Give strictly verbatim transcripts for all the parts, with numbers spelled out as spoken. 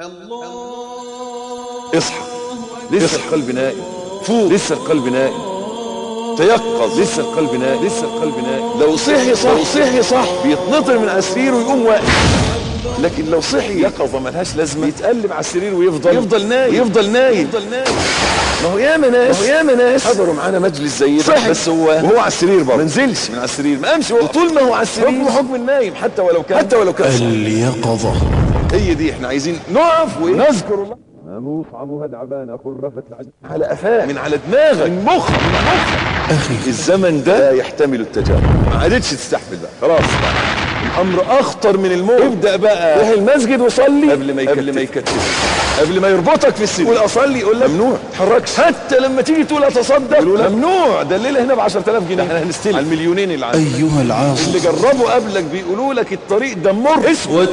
اصحى، لسه القلب نائم. فوق، لسه القلب نائم. تيقظ، لسه القلب نائم. لسه القلب نائم. لو صحي صح، لو صحي صح بيتنطر من على السرير ويقوم واقف. لكن لو صحي يقظه ملهاش لازمه، يتقلب على السرير ويفضل يفضل نايم يفضل نايم يفضل نايم. ما هو ياما ناس ما هو ياما ناس حضروا معانا مجلس زي ده، بس هو وهو على السرير برضه ما نزلش من على السرير، ما قامش، وطول ما هو على السرير حكم حكم النايم، حتى ولو كان حتى ولو كان اليقظه. هي دي احنا عايزين نقف ونذكر الله. ناموس عموها تعبانه خرفت العجل على قفاك، من على دماغك، من مخك من مخك. اخي الزمن ده لا يحتمل التجارب، ما عادتش تستحمل بقى، خلاص بقى. الامر اخطر من الموت. ابدا بقى روح المسجد وصلي قبل ما يكتف قبل ما يكتف قبل ما يربطك في السرير. قول اصلي، يقول لك ممنوع تتحركش. حتى لما تيجي تقول اتصدق يقول لك ممنوع، ده الليله هنا ب عشرة آلاف جنيه، احنا هنستلم على المليونين اللي عندنا. ايها العاصي اللي جربوا قبلك بيقولوا لك الطريق ده مر.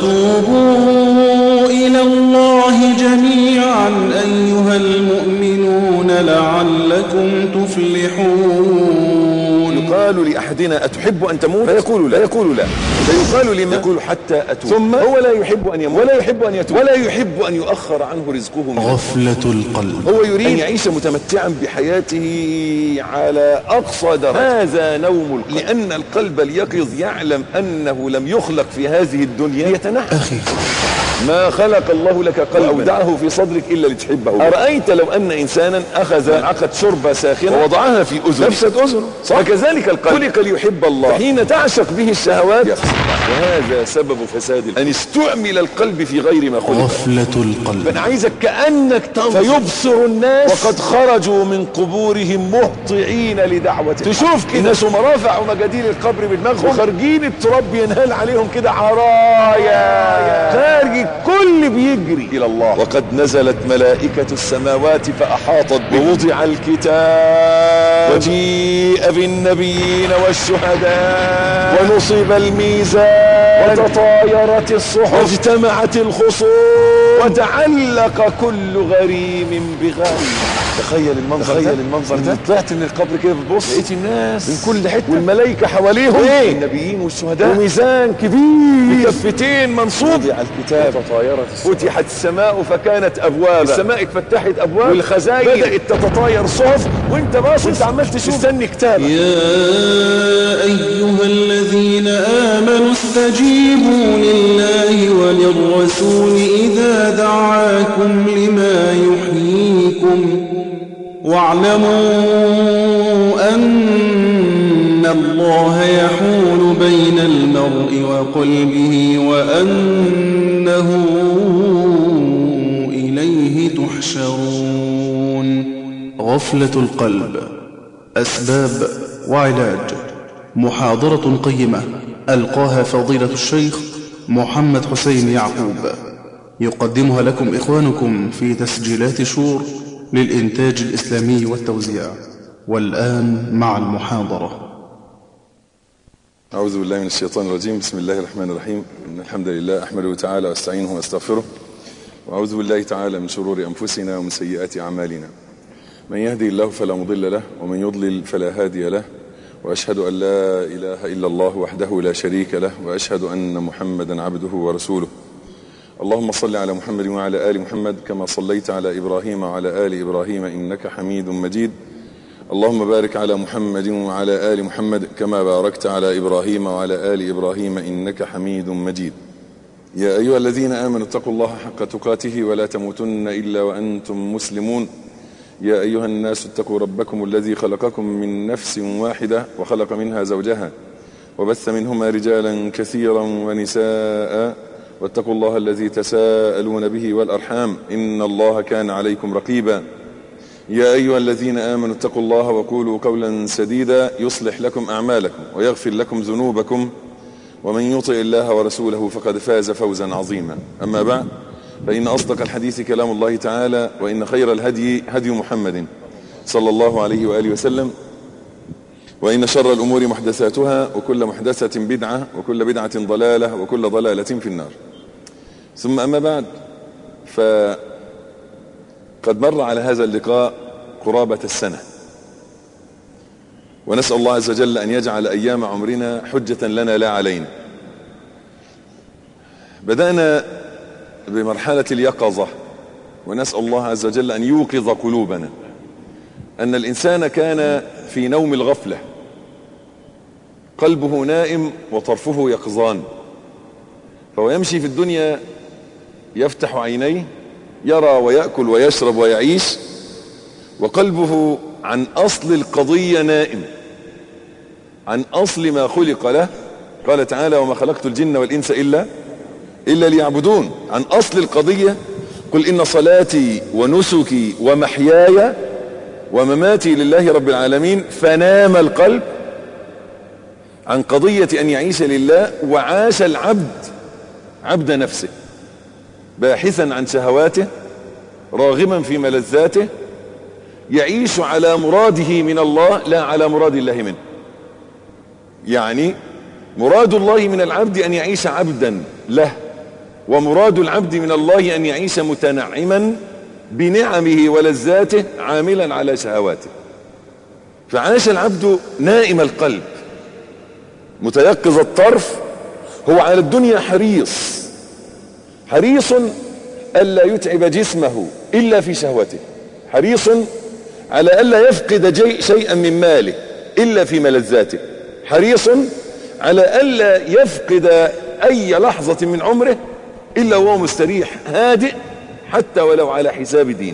وتوبوا الى الله جميعا ايها المؤمنون لعلكم تفلحون. يقال لاحدنا اتحب ان تموت؟ فيقول لا، يقول لا. فيقال لمن؟ يقول حتى اتوب. ثم هو لا يحب ان يموت ولا يحب ان يتوب ولا يحب ان يؤخر عنه رزقه من غفلة القلب. هو يريد ان يعيش متمتعا بحياته على اقصى درجة. هذا نوم القلب، لان القلب اليقظ يعلم انه لم يخلق في هذه الدنيا ليتنعم. اخي ما خلق الله لك قلبا وأودعه في صدرك إلا لتحبه. أرأيت لو أن إنسانا أخذ عقد شربة ساخنة ووضعها في أذنه نفست أذنه، فكذلك القلب خلق ليحب الله، حين تعشق به الشهوات يخسر. وهذا سبب فساد القلب، أن استعمل القلب في غير ما خلق. غفلة القلب. فأنا عايزك كأنك تنظر فيبصر الناس وقد خرجوا من قبورهم مهطعين لدعوة. تشوف كده الناس هم رافعوا مجاديل القبر بدماغهم وخارجين التراب ينهال عليهم كده عرايا، خارج كل بيجري إلى الله. وقد نزلت ملائكة السماوات فأحاطت به، ووضع الكتاب وجيء بالنبيين والشهداء ونصب الميزان وتطايرت الصحف واجتمعت الخصوم وتعلق كل غريم بغريم. تخيل المنظر تخيل ده. المنظر ده طلعت من القبر كده بتبص لقيت الناس من كل حته والملائكه حواليهم ايه؟ النبيين والشهداء وميزان كبير بكفتين منصوب. وضع الكتاب وتطايرت الصحف فتحت السماء فكانت ابوابا. السماء اتفتحت ابواب والخزائن بدات تتطاير صحف وانت باصص وانت عمال تشوف مستني كتابك. يا ايها الذين امنوا استجيبوا لله وللرسول اذا دعاكم لما يحييكم واعلموا أن الله يحول بين المرء وقلبه وأنه إليه تحشرون. غفلة القلب، أسباب وعلاج. محاضرة قيمة ألقاها فضيلة الشيخ محمد حسين يعقوب، يقدمها لكم إخوانكم في تسجيلات شور للإنتاج الإسلامي والتوزيع. والآن مع المحاضرة. أعوذ بالله من الشيطان الرجيم. بسم الله الرحمن الرحيم. إن الحمد لله أحمده تعالى واستعينه واستغفره، وأعوذ بالله تعالى من شرور أنفسنا ومن سيئات أعمالنا. من يهدي الله فلا مضل له ومن يضلل فلا هادي له، وأشهد أن لا إله إلا الله وحده لا شريك له، وأشهد أن محمدا عبده ورسوله. اللهم صل على محمد وعلى آل محمد كما صليت على إبراهيم وعلى آل إبراهيم إنك حميد مجيد. اللهم بارك على محمد وعلى آل محمد كما باركت على إبراهيم وعلى آل إبراهيم إنك حميد مجيد. يا أيها الذين آمنوا اتقوا الله حق تقاته ولا تموتن إلا وأنتم مسلمون. يا أيها الناس اتقوا ربكم الذي خلقكم من نفس واحدة وخلق منها زوجها وبث منهما رجالا كثيرا ونساء، واتقوا الله الذي تساءلون به والأرحام إن الله كان عليكم رقيبا. يا أيها الذين آمنوا اتقوا الله وقولوا قولا سديدا يصلح لكم أعمالكم ويغفر لكم ذنوبكم، ومن يطع الله ورسوله فقد فاز فوزا عظيما. أما بعد، فإن أصدق الحديث كلام الله تعالى، وإن خير الهدي هدي محمد صلى الله عليه وآله وسلم، وإن شر الأمور محدثاتها وكل محدثة بدعة وكل بدعة ضلالة وكل ضلالة في النار. ثم أما بعد، فقد مر على هذا اللقاء قرابة السنة، ونسأل الله عز وجل أن يجعل أيام عمرنا حجة لنا لا علينا. بدأنا بمرحلة اليقظة، ونسأل الله عز وجل أن يوقظ قلوبنا، أن الإنسان كان في نوم الغفلة، قلبه نائم وطرفه يقظان، فهو يمشي في الدنيا يفتح عينيه يرى ويأكل ويشرب ويعيش، وقلبه عن أصل القضية نائم، عن أصل ما خلق له. قال تعالى: وما خلقت الجن والإنس إلا إلا ليعبدون. عن أصل القضية: قل إن صلاتي ونسكي ومحياي ومماتي لله رب العالمين. فنام القلب عن قضية أن يعيش لله، وعاش العبد عبد نفسه، باحثا عن شهواته، راغما في ملذاته، يعيش على مراده من الله لا على مراد الله منه. يعني مراد الله من العبد أن يعيش عبدا له، ومراد العبد من الله أن يعيش متنعما بنعمه ولذاته عاملا على شهواته. فعاش العبد نائم القلب متيقظ الطرف، هو على الدنيا حريص، حريص ألا يتعب جسمه إلا في شهوته، حريص على ألا يفقد شيئا من ماله إلا في ملذاته، حريص على ألا يفقد أي لحظة من عمره إلا وهو مستريح هادئ، حتى ولو على حساب دينه.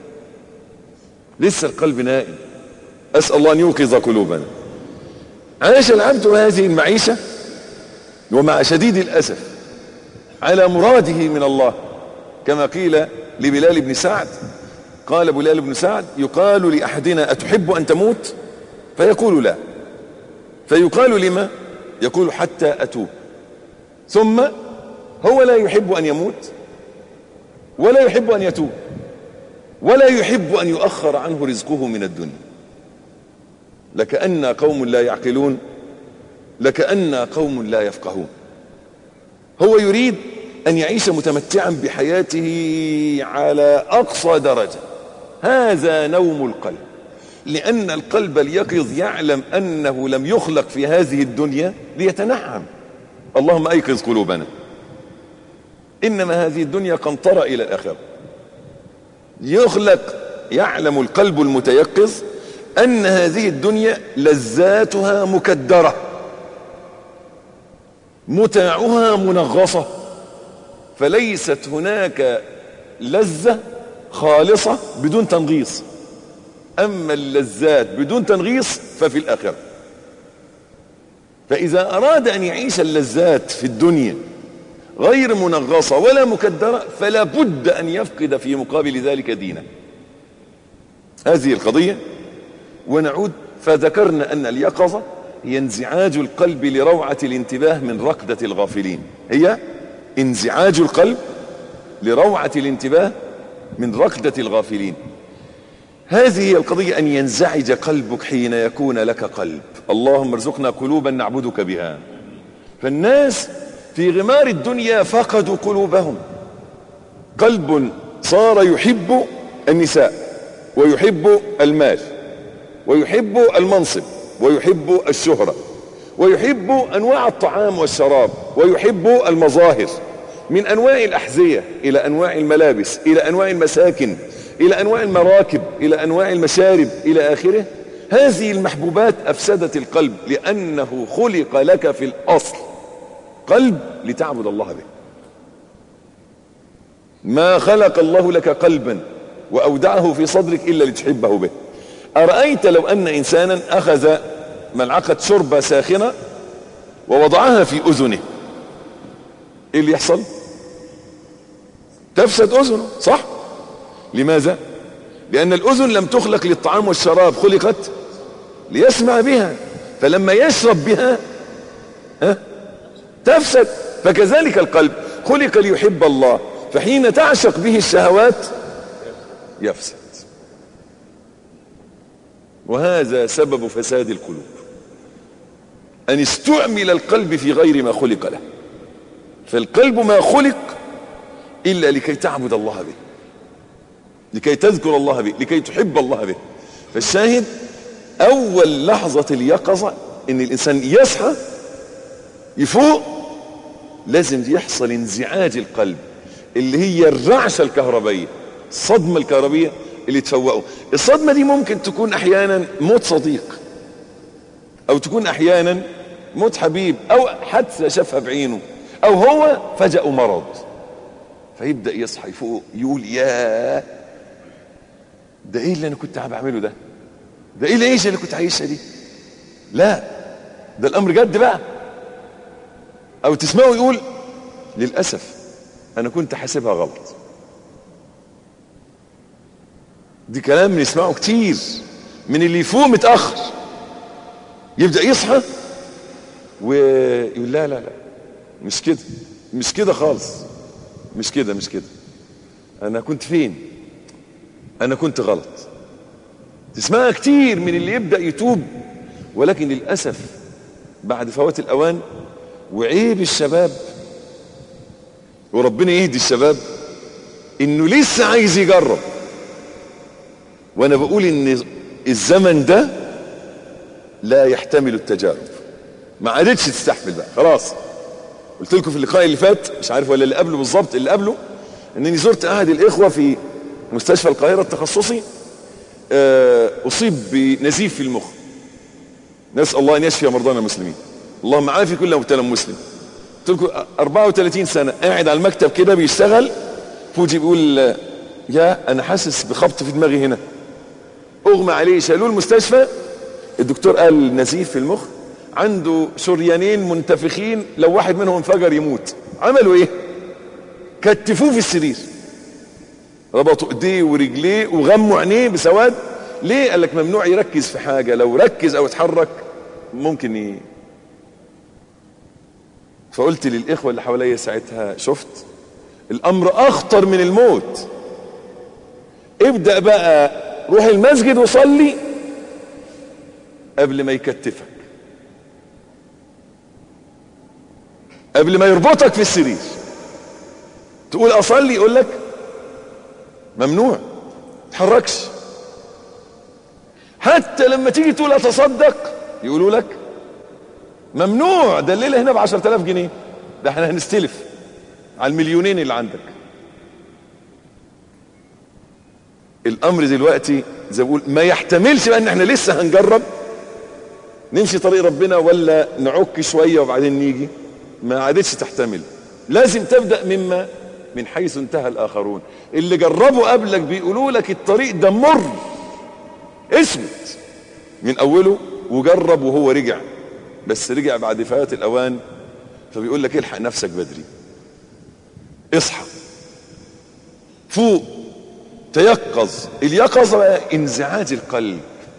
لسه القلب نائم. أسأل الله أن يوقظ قلوبنا. عاش العبد هذه المعيشة، ومع شديد الأسف على مراده من الله، كما قيل لبلال بن سعد. قال بلال بن سعد: يقال لأحدنا: أتحب أن تموت؟ فيقول: لا. فيقال: لما؟ يقول: حتى أتوب. ثم هو لا يحب أن يموت، ولا يحب أن يتوب، ولا يحب أن يؤخر عنه رزقه من الدنيا. لكأن قوم لا يعقلون، لكأن قوم لا يفقهون. هو يريد أن يعيش متمتعا بحياته على أقصى درجة. هذا نوم القلب، لأن القلب اليقظ يعلم أنه لم يخلق في هذه الدنيا ليتنعم. اللهم أيقظ قلوبنا. إنما هذه الدنيا قنطرة إلى الآخرة. يخلق، يعلم القلب المتيقظ أن هذه الدنيا لذاتها مكدرة، متاعها منغصة، فليست هناك لذة خالصة بدون تنغيص. أما اللذات بدون تنغيص ففي الآخرة. فإذا أراد أن يعيش اللذات في الدنيا غير منغصة ولا مكدرة، فلا بد أن يفقد في مقابل ذلك دينه. هذه القضية. ونعود، فذكرنا أن اليقظة هي انزعاج القلب لروعة الانتباه من ركضة الغافلين. هي انزعاج القلب لروعة الانتباه من ركضة الغافلين. هذه هي القضية، أن ينزعج قلبك حين يكون لك قلب. اللهم ارزقنا قلوبا نعبدك بها. فالناس في غمار الدنيا فقدوا قلوبهم. قلب صار يحب النساء، ويحب المال، ويحب المنصب، ويحب الشهرة، ويحب أنواع الطعام والشراب، ويحب المظاهر، من أنواع الأحذية إلى أنواع الملابس، إلى أنواع المساكن، إلى أنواع المراكب، إلى أنواع المشارب، إلى آخره. هذه المحبوبات أفسدت القلب، لأنه خلق لك في الأصل قلب لتعبد الله به. ما خلق الله لك قلبا وأودعه في صدرك إلا لتحبه به. أرأيت لو أن إنسانا أخذ ملعقة شوربة ساخنة ووضعها في أذنه، إيه اللي يحصل؟ تفسد أذنه، صح؟ لماذا؟ لأن الأذن لم تخلق للطعام والشراب، خلقت ليسمع بها، فلما يشرب بها ها تفسد. فكذلك القلب خلق ليحب الله، فحين تعشق به الشهوات يفسد. وهذا سبب فساد القلوب، أن استعمل القلب في غير ما خلق له. فالقلب ما خلق إلا لكي تعبد الله به، لكي تذكر الله به، لكي تحب الله به. فالشاهد، أول لحظة اليقظة إن الإنسان يصحى يفوق، لازم يحصل انزعاج القلب. اللي هي الرعشة الكهربائية، الصدمة الكهربائية اللي تفوقوا. الصدمة دي ممكن تكون احيانا موت صديق، او تكون احيانا موت حبيب، او حادثة شافها بعينه، او هو فجأة مرض، فيبدأ يصحى يفوق يقول يا ده ايه اللي انا كنت بعمله ده، ده ايه العيشة اللي كنت عايشها دي، لا ده الامر جد بقى. او تسمعه يقول للأسف انا كنت حاسبها غلط. دي كلام نسمعه كتير من اللي يفوق متأخر، يبدأ يصحى ويقول لا لا لا مش كده، مش كده خالص، مش كده مش كده، انا كنت فين، انا كنت غلط. تسمعها كتير من اللي يبدأ يتوب، ولكن للأسف بعد فوات الأوان. وعيب الشباب، وربنا يهدي الشباب، انه لسه عايز يجرب. وانا بقول ان الزمن ده لا يحتمل التجارب، ما عادتش تستحمل بقى خلاص. قلت لكم في اللقاء اللي فات، مش عارف ولا اللي قبله بالظبط، اللي قبله، انني زرت احد الاخوة في مستشفى القاهرة التخصصي، اصيب بنزيف في المخ، نسأل الله ان يشفي مرضانا المسلمين، اللهم عافي كل مبتلى مسلم. قلت لكم أربعة وثلاثين سنة قاعد على المكتب كده بيشتغل، فوجي بيقول يا انا حاسس بخبط في دماغي هنا، اغمى عليه، شالوه المستشفى، الدكتور قال نزيف في المخ، عنده شريانين منتفخين، لو واحد منهم انفجر يموت. عملوا ايه؟ كتفوه في السرير، ربطوا ايديه ورجليه وغموا عينيه بسواد. ليه؟ قال لك ممنوع يركز في حاجة، لو ركز او اتحرك ممكن ي... فقلت للإخوة اللي حواليا ساعتها شفت الأمر أخطر من الموت، ابدأ بقى روح المسجد وصلي قبل ما يكتفك، قبل ما يربطك في السرير. تقول أصلي يقول لك ممنوع تحركش. حتى لما تيجي تقول أتصدق يقولوا لك ممنوع، ده الليلة هنا بعشر تلاف جنيه، ده احنا هنستلف على المليونين اللي عندك. الامر دلوقتي زي بقول ما يحتملش بقى ان احنا لسه هنجرب نمشي طريق ربنا ولا نعك شوية وبعدين نيجي، ما عادتش تحتمل. لازم تبدأ مما من حيث انتهى الاخرون. اللي جربوا قبلك بيقولوا لك الطريق ده مر، اسود من اوله، وجرب وهو رجع، بس رجع بعد فوات الاوان، فبيقول لك الحق نفسك بدري، اصحى، فوق، تيقظ. اليقظة انزعاج القلب.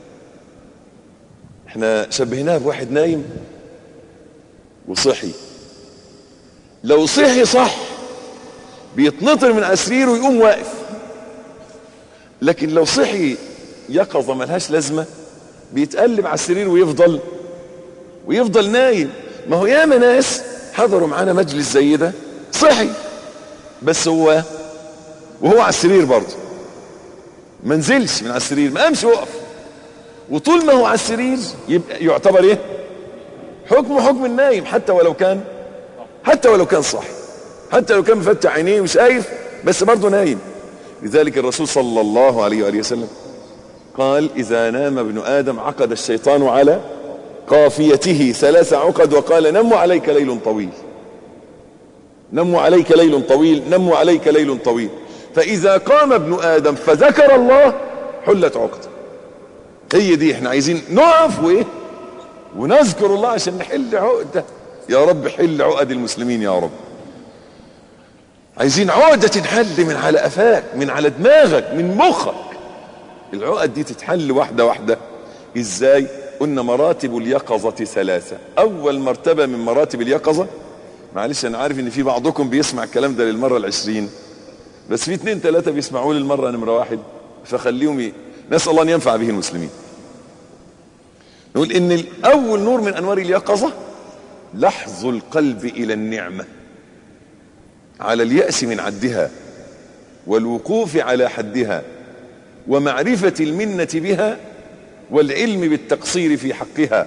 احنا شبهناه بواحد نايم وصحي، لو صحي صح بيتنطر من على سريره ويقوم واقف، لكن لو صحي يقظة ملهاش لازمة بيتقلب على السرير ويفضل ويفضل نايم. ما هو ياما ناس حضروا معانا مجلس زي ده صحي، بس هو وهو على السرير برضه ما نزلش من على السرير، ما قامش وقف، وطول ما هو على السرير يبقى يعتبر ايه؟ حكمه حكم النايم، حتى ولو كان حتى ولو كان صح، حتى لو كان مفتح عينيه وشايف، بس برضه نايم. لذلك الرسول صلى الله عليه وآله وسلم قال إذا نام ابن آدم عقد الشيطان على قافيته ثلاث عقد، وقال نم عليك ليل طويل، نم عليك ليل طويل، نم عليك ليل طويل، فإذا قام ابن آدم فذكر الله حلت عقد. هي دي احنا عايزين نقف وايه ونذكر الله عشان نحل عقدة. يا رب حل عقد المسلمين يا رب. عايزين عقدة تنحل من على قفاك، من على دماغك، من مخك. العقد دي تتحل واحدة واحدة. ازاي؟ قلنا مراتب اليقظة ثلاثة. اول مرتبة من مراتب اليقظة، معلش انا عارف ان في بعضكم بيسمع الكلام ده للمرة العشرين، بس في اتنين تلاتة بيسمعوه للمرة نمرة واحد، فخليهم ي... نسأل الله ان ينفع به المسلمين. نقول ان اول نور من انوار اليقظة لحظ القلب الى النعمة، على اليأس من عدها، والوقوف على حدها، ومعرفة المنة بها، والعلم بالتقصير في حقها.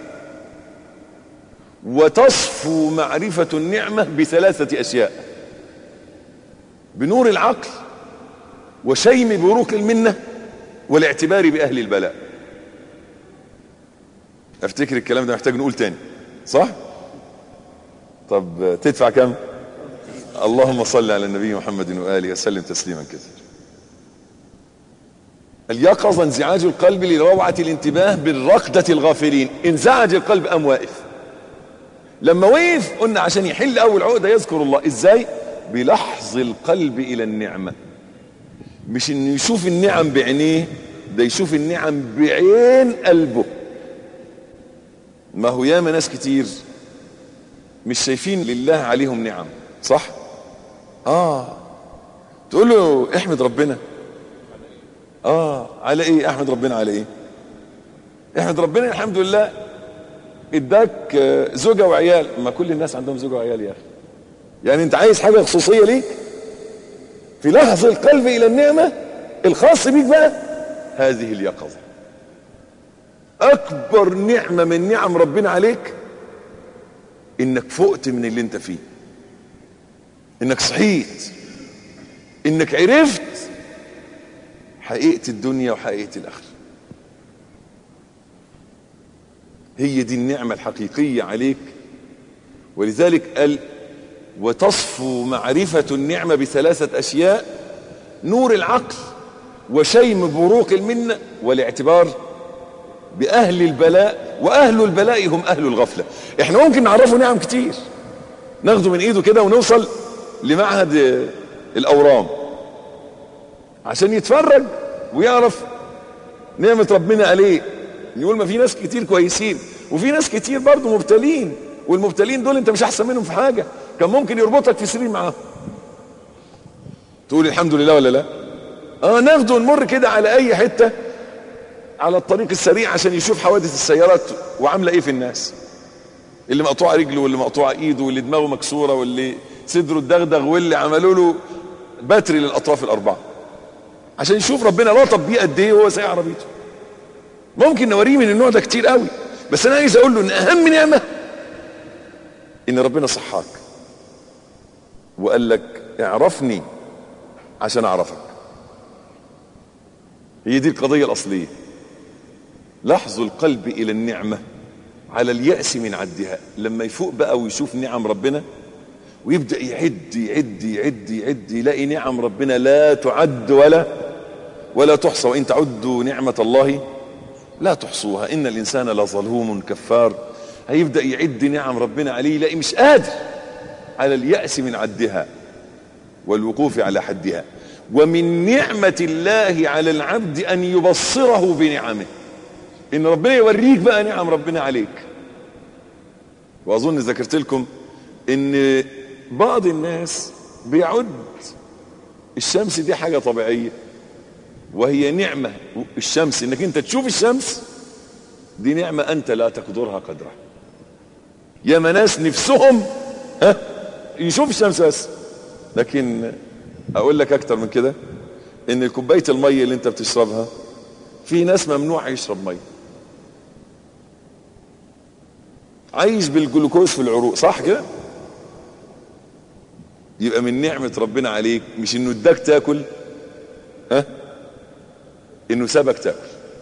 وتصفو معرفة النعمة بثلاثة أشياء: بنور العقل وشيم بروق المنة والاعتبار بأهل البلاء. افتكر الكلام ده محتاج نقول تاني، صح؟ طب تدفع كم؟ اللهم صل على النبي محمد وآله وسلم تسليما كثيرا. اليقظة انزعاج القلب لروعة الانتباه بالرقدة الغافلين. انزعج القلب أم واقف؟ لما وقف قلنا عشان يحل أول عقدة يذكر الله. ازاي؟ بلحظ القلب إلى النعمة، مش انه يشوف النعم بعينيه، ده يشوف النعم بعين قلبه. ما هو ياما ناس كتير مش شايفين لله عليهم نعم، صح؟ اه تقول له احمد ربنا. اه على ايه احمد ربنا؟ على ايه احمد ربنا؟ الحمد لله اداك زوجة وعيال. ما كل الناس عندهم زوجة وعيال يا اخي. يعني انت عايز حاجة خصوصية ليك؟ في لحظة القلب الى النعمة الخاص بيك بقى، هذه اليقظة. اكبر نعمة من نعم ربنا عليك انك فقت من اللي انت فيه، انك صحيت، انك عرفت حقيقة الدنيا وحقيقة الاخرة. هي دي النعمة الحقيقية عليك. ولذلك قال وتصفو معرفة النعمة بثلاثة اشياء: نور العقل وشيم بروق المنة والاعتبار بأهل البلاء. وأهل البلاء هم أهل الغفلة. احنا ممكن نعرفه نعم كتير، ناخده من ايده كده ونوصل لمعهد الأورام عشان يتفرج ويعرف نعمة ربنا عليه. يقول ما في ناس كتير كويسين وفي ناس كتير برضو مبتلين، والمبتلين دول انت مش احسن منهم في حاجة، كان ممكن يربطك في سرير معاهم. تقول الحمد لله ولا لا؟ اه ناخده ونمر كده على اي حتة على الطريق السريع عشان يشوف حوادث السيارات وعامله ايه في الناس، اللي مقطوعه رجله واللي مقطوعه ايده واللي دماغه مكسوره واللي صدره اتدغدغ واللي عملوا له باتري للاطراف الاربعه، عشان يشوف ربنا لطف بيه قد ايه وهو سايق عربيته. ممكن نوريه من النوع ده كتير قوي، بس انا عايز اقول له ان اهم نعمه ان ربنا صحاك وقال لك اعرفني عشان اعرفك. هي دي القضيه الاصليه. لحظ القلب الى النعمة على اليأس من عدها. لما يفوق بقى ويشوف نعم ربنا ويبدأ يعد يعد يعد يعد يلاقي نعم ربنا لا تعد ولا ولا تحصى. وإن تعدوا نعمة الله لا تحصوها إن الإنسان لظلوم كفار. هيبدأ يعد نعم ربنا عليه يلاقي مش قادر على اليأس من عدها والوقوف على حدها. ومن نعمة الله على العبد أن يبصره بنعمه، ان ربنا يوريك بقى نعم ربنا عليك. واظن ذكرت لكم ان بعض الناس بيعد الشمس دي حاجة طبيعية، وهي نعمة. الشمس انك انت تشوف الشمس دي نعمة انت لا تقدرها قدرها. يا ناس نفسهم ها يشوف الشمس بس، لكن اقول لك اكتر من كده ان الكوباية المية اللي انت بتشربها في ناس ممنوع يشرب مية، عايش بالجلوكوز في العروق، صح كده؟ يبقى من نعمة ربنا عليك مش انه اداك تاكل، ها، انه سابك تاكل.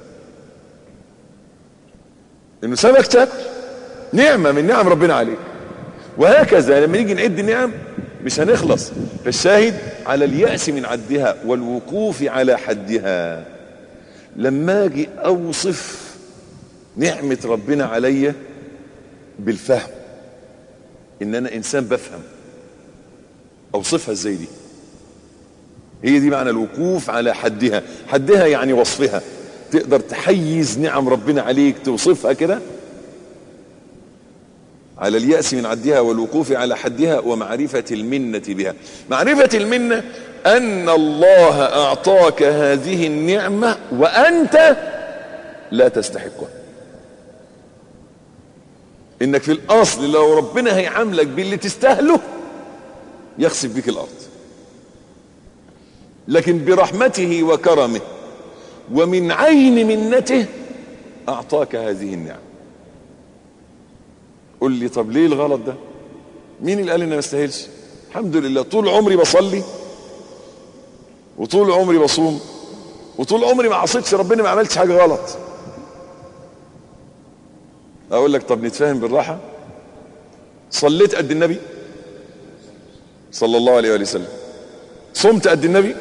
انه سابك تاكل نعمة من نعم ربنا عليك. وهكذا لما نيجي نعد النعم مش هنخلص. فالشاهد على اليأس من عدها والوقوف على حدها. لما اجي اوصف نعمة ربنا عليا بالفهم، ان انا انسان بفهم، اوصفها ازاي دي؟ هي دي معنى الوقوف على حدها. حدها يعني وصفها، تقدر تحيز نعم ربنا عليك توصفها كده. على اليأس من عدها والوقوف على حدها ومعرفة المنة بها. معرفة المنة أن الله أعطاك هذه النعمة وأنت لا تستحقها. إنك في الأصل لو ربنا هيعاملك باللي تستاهله يخسف بك الأرض، لكن برحمته وكرمه ومن عين منته أعطاك هذه النعمة. قل لي طب ليه الغلط ده؟ مين اللي قال إنه ما استاهلش؟ الحمد لله طول عمري بصلي وطول عمري بصوم وطول عمري ما عصيتش ربنا، ما عملتش حاجة غلط. اقول لك طب نتفاهم بالراحة، صليت قد النبي صلى الله عليه وآله وسلم؟ صمت قد النبي؟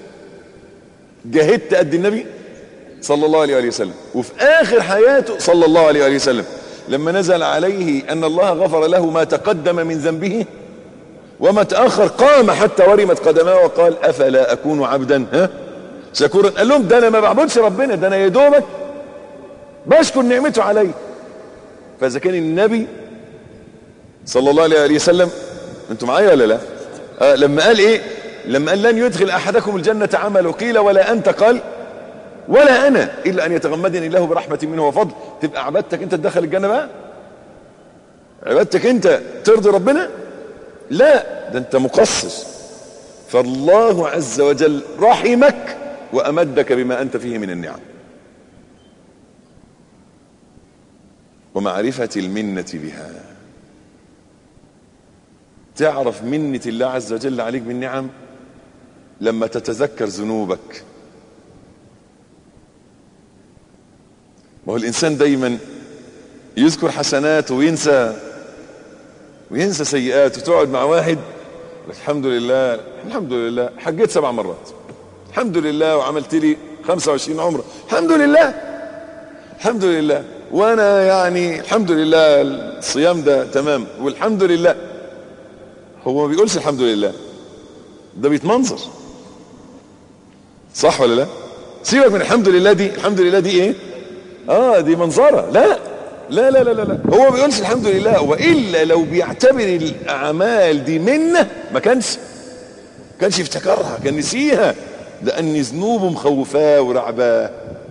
جاهدت قد النبي صلى الله عليه وآله وسلم؟ وفي آخر حياته صلى الله عليه وآله وسلم لما نزل عليه أن الله غفر له ما تقدم من ذنبه وما تأخر، قام حتى ورمت قدماه وقال أفلا أكون عبدا ها شكورا. قال لهم ده أنا ما بعبدش ربنا، ده أنا يا دوبك بشكر نعمته علي. فإذا كان النبي صلى الله عليه وسلم، انتوا معايا ولا لا؟ آه لما قال ايه؟ لما قال لن يدخل احدكم الجنة عمله، قيل ولا انت؟ قال ولا انا الا ان يتغمدني الله برحمة منه وفضل. تبقى عبادتك انت تدخل الجنة بقى؟ عبادتك انت ترضي ربنا؟ لا، ده انت مقصر. فالله عز وجل رحمك وامدك بما انت فيه من النعم. ومعرفة المنة بها، تعرف منة الله عز وجل عليك بالنعم لما تتذكر ذنوبك. ما هو الإنسان دايما يذكر حسنات وينسى وينسى سيئات. وتقعد مع واحد الحمد لله الحمد لله حجيت سبع مرات، الحمد لله وعملت لي خمسة وعشرين عمرة، الحمد لله الحمد لله، وانا يعني الحمد لله الصيام ده تمام والحمد لله. هو ما بيقولش الحمد لله، ده بيتمنظر، صح ولا لا؟ سيبك من الحمد لله دي، الحمد لله دي ايه؟ اه دي منظرة. لا لا لا لا لا هو ما بيقولش الحمد لله، والا لو بيعتبر الاعمال دي منه ما كانش كانش يفتكرها، كان نسيها، لان ذنوبه مخوفاه ورعباه.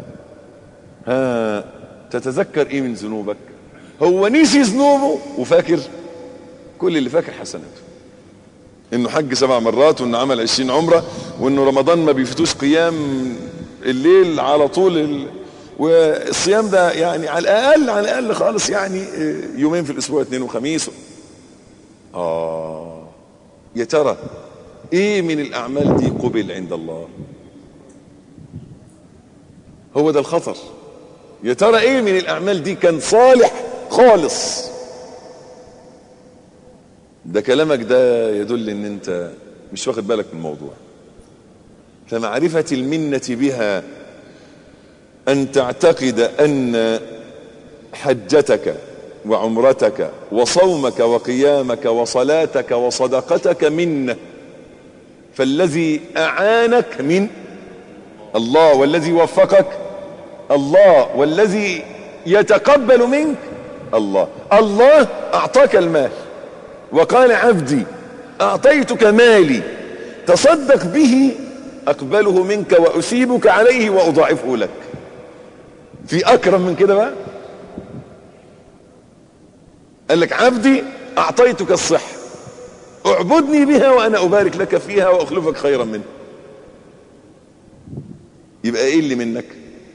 ها تتذكر ايه من ذنوبك؟ هو نسي ذنوبه وفاكر كل اللي فاكر حسناته، انه حج سبع مرات وانه عمل عشرين عمرة وانه رمضان ما بيفتوش قيام الليل على طول ال... والصيام ده يعني على الاقل على الاقل خالص يعني يومين في الاسبوع، اثنين وخميس. اه يا ترى ايه من الاعمال دي قبل عند الله؟ هو ده الخطر. يا ترى ايه من الاعمال دي كان صالح خالص؟ ده كلامك ده يدل ان انت مش واخد بالك من الموضوع. فمعرفة المنة بها ان تعتقد ان حجتك وعمرتك وصومك وقيامك وصلاتك وصدقتك منة، فالذي اعانك من الله، والذي وفقك الله، والذي يتقبل منك الله. الله اعطاك المال وقال عبدي اعطيتك مالي تصدق به اقبله منك واثيبك عليه واضاعفه لك. في اكرم من كده بقى؟ قال لك عبدي اعطيتك الصحة اعبدني بها وانا ابارك لك فيها واخلفك خيرا منه. يبقى ايه اللي منك؟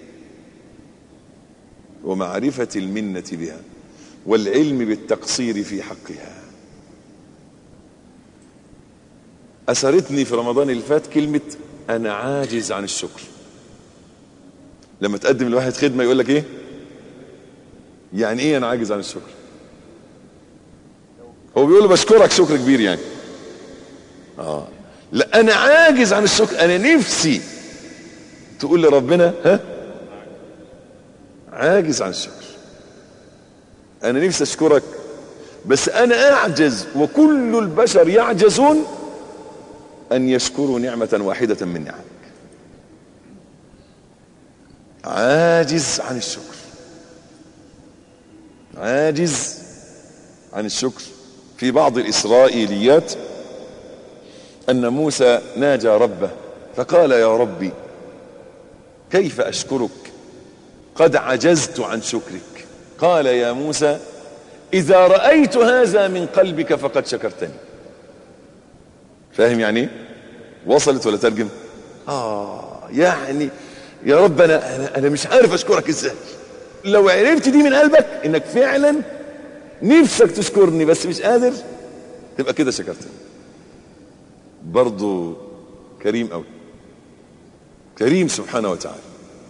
ومعرفة المنة بها والعلم بالتقصير في حقها. أثرتني في رمضان اللي فات كلمة أنا عاجز عن الشكر. لما تقدم لواحد خدمة يقول لك إيه؟ يعني إيه أنا عاجز عن الشكر؟ هو بيقول له بشكرك شكر كبير يعني. آه لا أنا عاجز عن الشكر. أنا نفسي تقول لربنا ها عاجز عن الشكر، أنا نفسي أشكرك بس أنا أعجز، وكل البشر يعجزون أن يشكروا نعمة واحدة من نعمك. عاجز عن الشكر، عاجز عن الشكر. في بعض الإسرائيليات أن موسى ناجى ربه فقال يا ربي كيف أشكرك قد عجزت عن شكرك؟ قال يا موسى إذا رأيت هذا من قلبك فقد شكرتني. فاهم يعني ايه؟ وصلت ولا ترجم؟ اه يعني يا رب انا انا, أنا مش عارف اشكرك ازاي. لو عرفت دي من قلبك انك فعلا نفسك تشكرني بس مش قادر، تبقى كده شكرتني. برضو كريم قوي. كريم سبحانه وتعالى.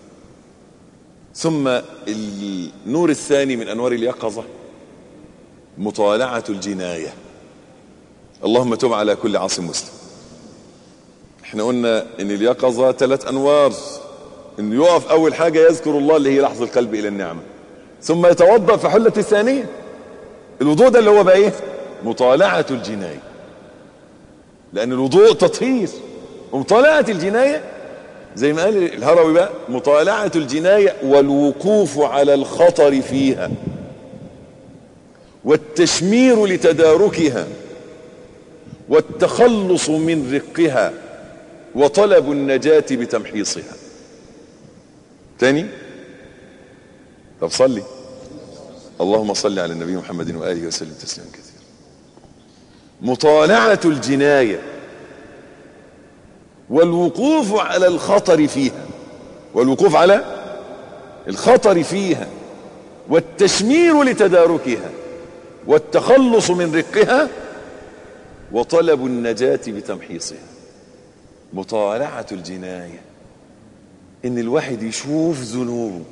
ثم النور الثاني من أنوار اليقظة مطالعة الجناية. اللهم تب على كل عاص مسلم. احنا قلنا ان اليقظة ثلاث أنوار، انه يقف أول حاجة يذكر الله اللي هي لحظ القلب إلى النعمة، ثم يتوضأ في حلة الثانية. الوضوء ده اللي هو بقى ايه؟ مطالعة الجناية، لأن الوضوء تطهير، ومطالعة الجناية زي ما قال الهروي بقى مطالعة الجناية والوقوف على الخطر فيها والتشمير لتداركها والتخلص من رقها وطلب النجاة بتمحيصها. تاني؟ طب صلي. اللهم صل على النبي محمد وآله وسلم تسليما كثيرا. مطالعة الجناية والوقوف على الخطر فيها، والوقوف على الخطر فيها والتشمير لتداركها والتخلص من رقها وطلب النجاة بتمحيصها. مطالعة الجناية ان الواحد يشوف ذنوبه.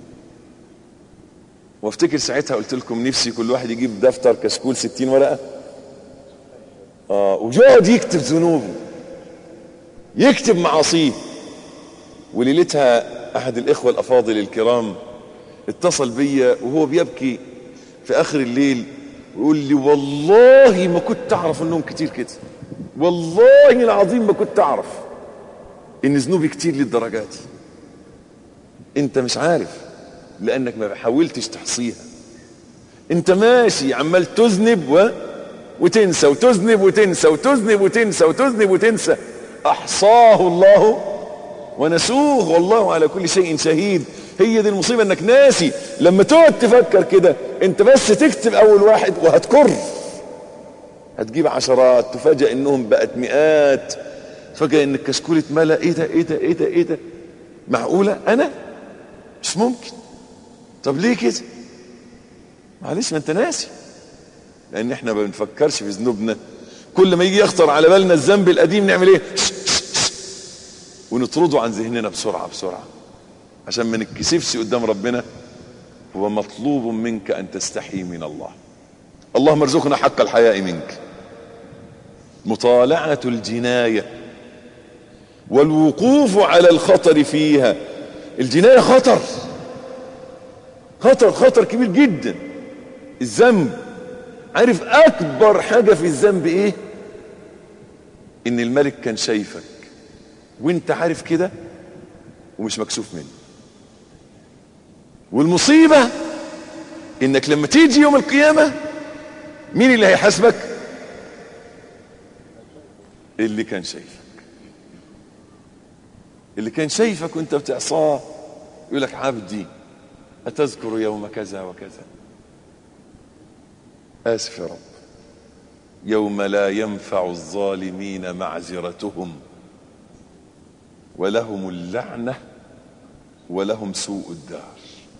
وافتكر ساعتها قلت لكم نفسي كل واحد يجيب دفتر كشكول ستين ورقة اه ويقعد يكتب ذنوبه، يكتب معاصيه. وليلتها احد الاخوة الافاضل الكرام اتصل بيا وهو بيبكي في اخر الليل ويقول لي والله ما كنت اعرف انهم كتير كده، والله العظيم ما كنت اعرف ان ذنوبي كتير للدرجات دي. انت مش عارف لانك ما حاولتش تحصيها. انت ماشي عمال تذنب و... وتنسى وتذنب وتنسى وتذنب وتنسى وتذنب وتنسى. احصاه الله ونسوه والله على كل شيء شهيد. هي دي المصيبة انك ناسي. لما تقعد تفكر كده انت بس تكتب اول واحد وهتكر، هتجيب عشرات تفاجأ انهم بقت مئات، تفاجأ ان الكشكول اتملى. ايه ده ايه ده ايه ده ايه ده؟ معقولة انا؟ مش ممكن. طب ليه كده؟ معلش ما انت ناسي، لان احنا ما بنفكرش في ذنوبنا. كل ما يجي يخطر على بالنا الذنب القديم نعمل ايه؟ ونطرده عن ذهننا بسرعة بسرعة عشان ما نتكسفش قدام ربنا. هو مطلوب منك ان تستحي من الله. اللهم ارزقنا حق الحياء منك. مطالعة الجناية والوقوف على الخطر فيها. الجناية خطر خطر خطر كبير جدا. الذنب، عارف اكبر حاجة في الذنب ايه؟ ان الملك كان شايفك وانت عارف كده ومش مكسوف منه. والمصيبة انك لما تيجي يوم القيامة مين اللي هيحاسبك؟ اللي كان شايفك. اللي كان شايفك وانت بتعصاه يقول لك عبدي أتذكر يوم كذا وكذا؟ آسف يا رب، يوم لا ينفع الظالمين معذرتهم ولهم اللعنة ولهم سوء الدار.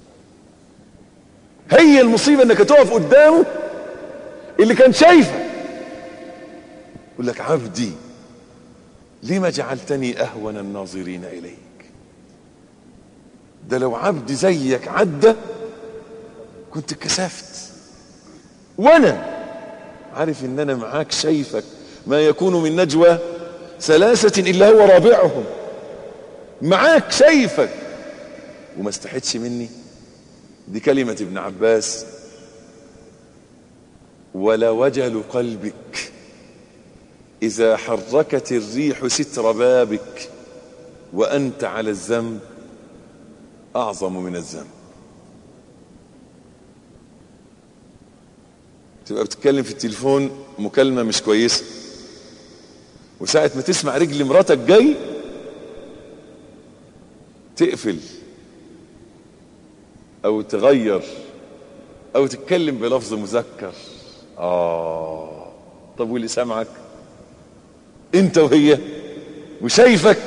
هي المصيبة انك تقف قدامه اللي كان شايفك يقول لك عبدي لما جعلتني أهون الناظرين إليك؟ ده لو عبد زيك عدى كنت اتكسفت، وانا عارف ان انا معاك شايفك. ما يكون من نجوى ثلاثة الا هو رابعهم. معاك شايفك وما استحدش مني. دي كلمة ابن عباس: ولا وجل قلبك إذا حركت الريح ستر بابك وأنت على الذنب أعظم من الذنب. تبقى بتتكلم في التليفون مكالمة مش كويسة، وساعة ما تسمع رجل مراتك جاي تقفل أو تغير أو تتكلم بلفظ مذكر. آه طب واللي سامعك انت وهي وشايفك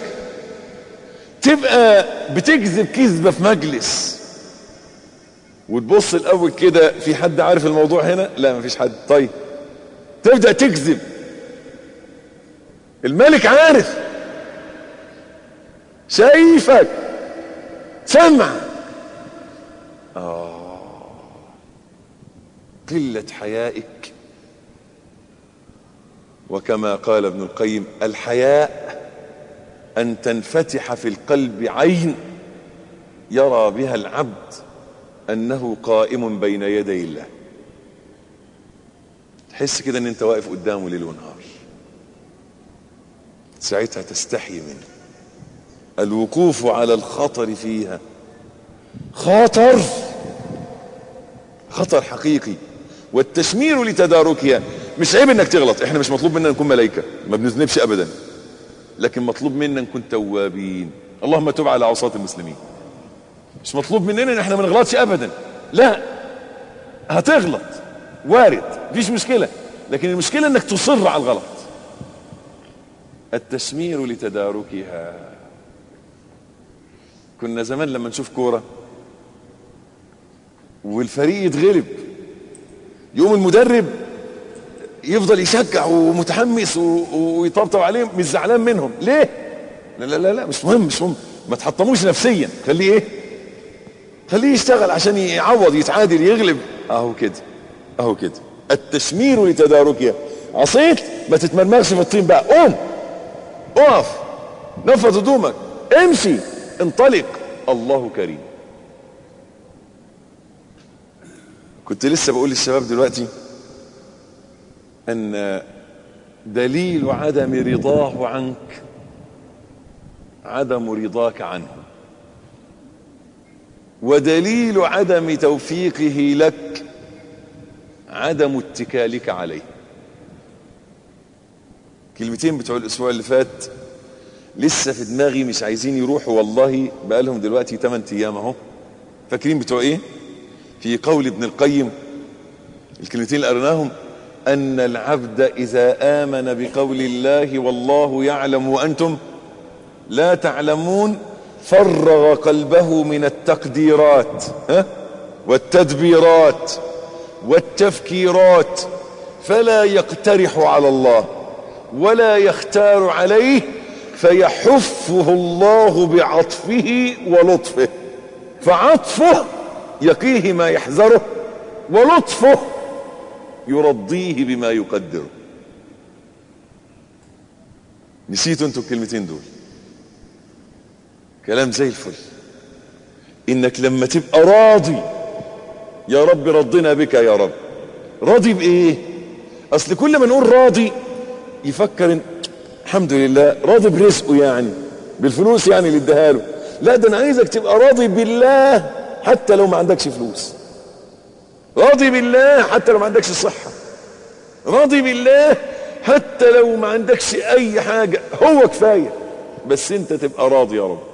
تبقى بتكذب كذبة في مجلس وتبص الاول كده في حد عارف الموضوع هنا؟ لا مفيش حد. طيب تبدأ تكذب. الملك عارف، شايفك، سمع. آه قلة حيائك. وكما قال ابن القيم: الحياء أن تنفتح في القلب عين يرى بها العبد أنه قائم بين يدي الله. تحس كده أن أنت واقف قدامه ليل ونهار، ساعتها تستحي منه. الوقوف على الخطر فيها خطر، خطر حقيقي. والتشمير لتداركها. مش عيب انك تغلط، احنا مش مطلوب منا نكون ملائكة، ما بنذنبش ابدا، لكن مطلوب منا نكون توابين. اللهم تب على عصاة المسلمين. مش مطلوب مننا ان احنا ما نغلطش ابدا، لا، هتغلط وارد، مفيش مشكلة، لكن المشكلة انك تصر على الغلط. التشمير لتداركها. كنا زمان لما نشوف كورة والفريق يتغلب، يقوم المدرب يفضل يشجع ومتحمس ويطبطب عليهم، مش زعلان منهم. ليه؟ لا لا لا, لا مش مهم، مش مهم، ما تحطموش نفسيا، خليه ايه، خليه يشتغل عشان يعوض، يتعادل، يغلب. اهو كده، اهو كده. التشمير لتداركها. عصيت ما تتمرمغش في الطين بقى، قوم، اقف، نفض هدومك، امشي، انطلق، الله كريم. كنت لسه بقول للشباب دلوقتي ان دليل عدم رضاه عنك عدم رضاك عنه، ودليل عدم توفيقه لك عدم اتكالك عليه. كلمتين بتوع الاسبوع اللي فات لسه في دماغي، مش عايزين يروحوا والله، بقالهم دلوقتي ثمانية ايام اهو. فاكرين بتوع ايه؟ في قول ابن القيم، الكلمتين اللي قرناهم: ان العبد اذا امن بقول الله والله يعلم وانتم لا تعلمون فرغ قلبه من التقديرات ها والتدبيرات والتفكيرات، فلا يقترح على الله ولا يختار عليه، فيحفه الله بعطفه ولطفه. فعطفه يقيه ما يحذره، ولطفه يرضيه بما يقدره. نسيتوا انتوا الكلمتين دول؟ كلام زي الفل. انك لما تبقى راضي، يا رب رضنا بك يا رب. راضي بايه؟ اصل كل ما نقول راضي يفكر ان الحمد لله راضي برزقه، يعني بالفلوس يعني اللي اداها له. لا، ده انا عايزك تبقى راضي بالله حتى لو ما عندكش فلوس، راضي بالله حتى لو ما عندكش صحة، راضي بالله حتى لو ما عندكش اي حاجة، هو كفاية بس انت تبقى راضي يا رب.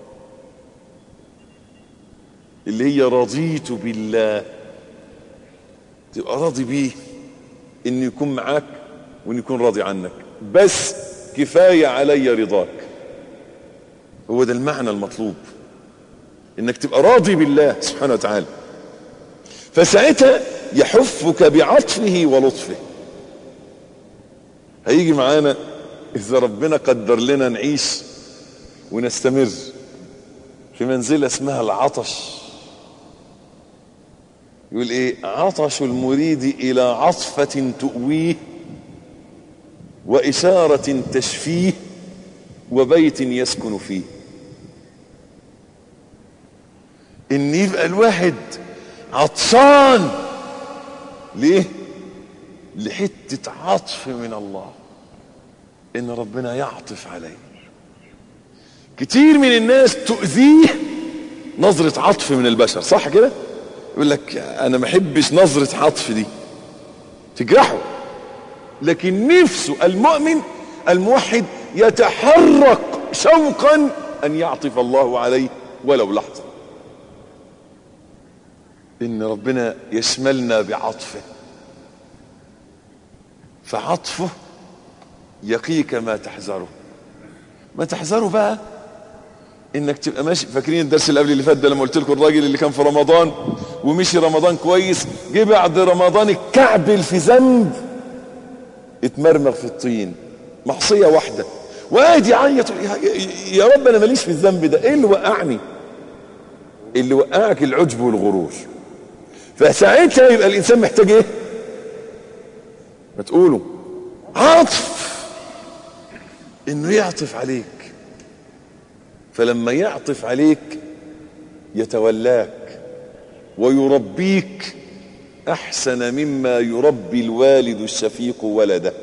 اللي هي رضيت بالله، تبقى راضي بيه انه يكون معاك وانه يكون راضي عنك، بس كفاية علي رضاك. هو ده المعنى المطلوب، انك تبقى راضي بالله سبحانه وتعالى. فساعتها يحفك بعطفه ولطفه. هيجي معانا اذا ربنا قدر لنا نعيش ونستمر في منزلة اسمها العطش. يقول ايه؟ عطش المريد الى عطفة تؤويه واشارة تشفيه وبيت يسكن فيه. ان يبقى الواحد عطشان ليه؟ لحتة عطف من الله، ان ربنا يعطف عليه. كتير من الناس تؤذيه نظرة عطف من البشر، صح كده؟ يقول لك انا ما احبش نظرة عطف دي، تجرحه. لكن نفسه المؤمن الموحد يتحرك شوقا ان يعطف الله عليه ولو لحظة، ان ربنا يشملنا بعطفه. فعطفه يقيك ما تحذره. ما تحذره بقى انك تبقى ماشي. فاكرين الدرس اللي قبل اللي فات ده لما قلت لكم الراجل اللي كان في رمضان ومشي رمضان كويس، جه بعد رمضان الكعبل في ذنب، اتمرمغ في الطين، معصية واحدة، وقاعد يعيط يا رب انا ماليش في الذنب ده، ايه اللي وقعني؟ اللي وقعك العجب والغرور. فساعتها يبقى الانسان محتاج ايه؟ ما تقولوا عطف، انه يعطف عليك. فلما يعطف عليك يتولاك ويربيك احسن مما يربي الوالد الشفيق ولده.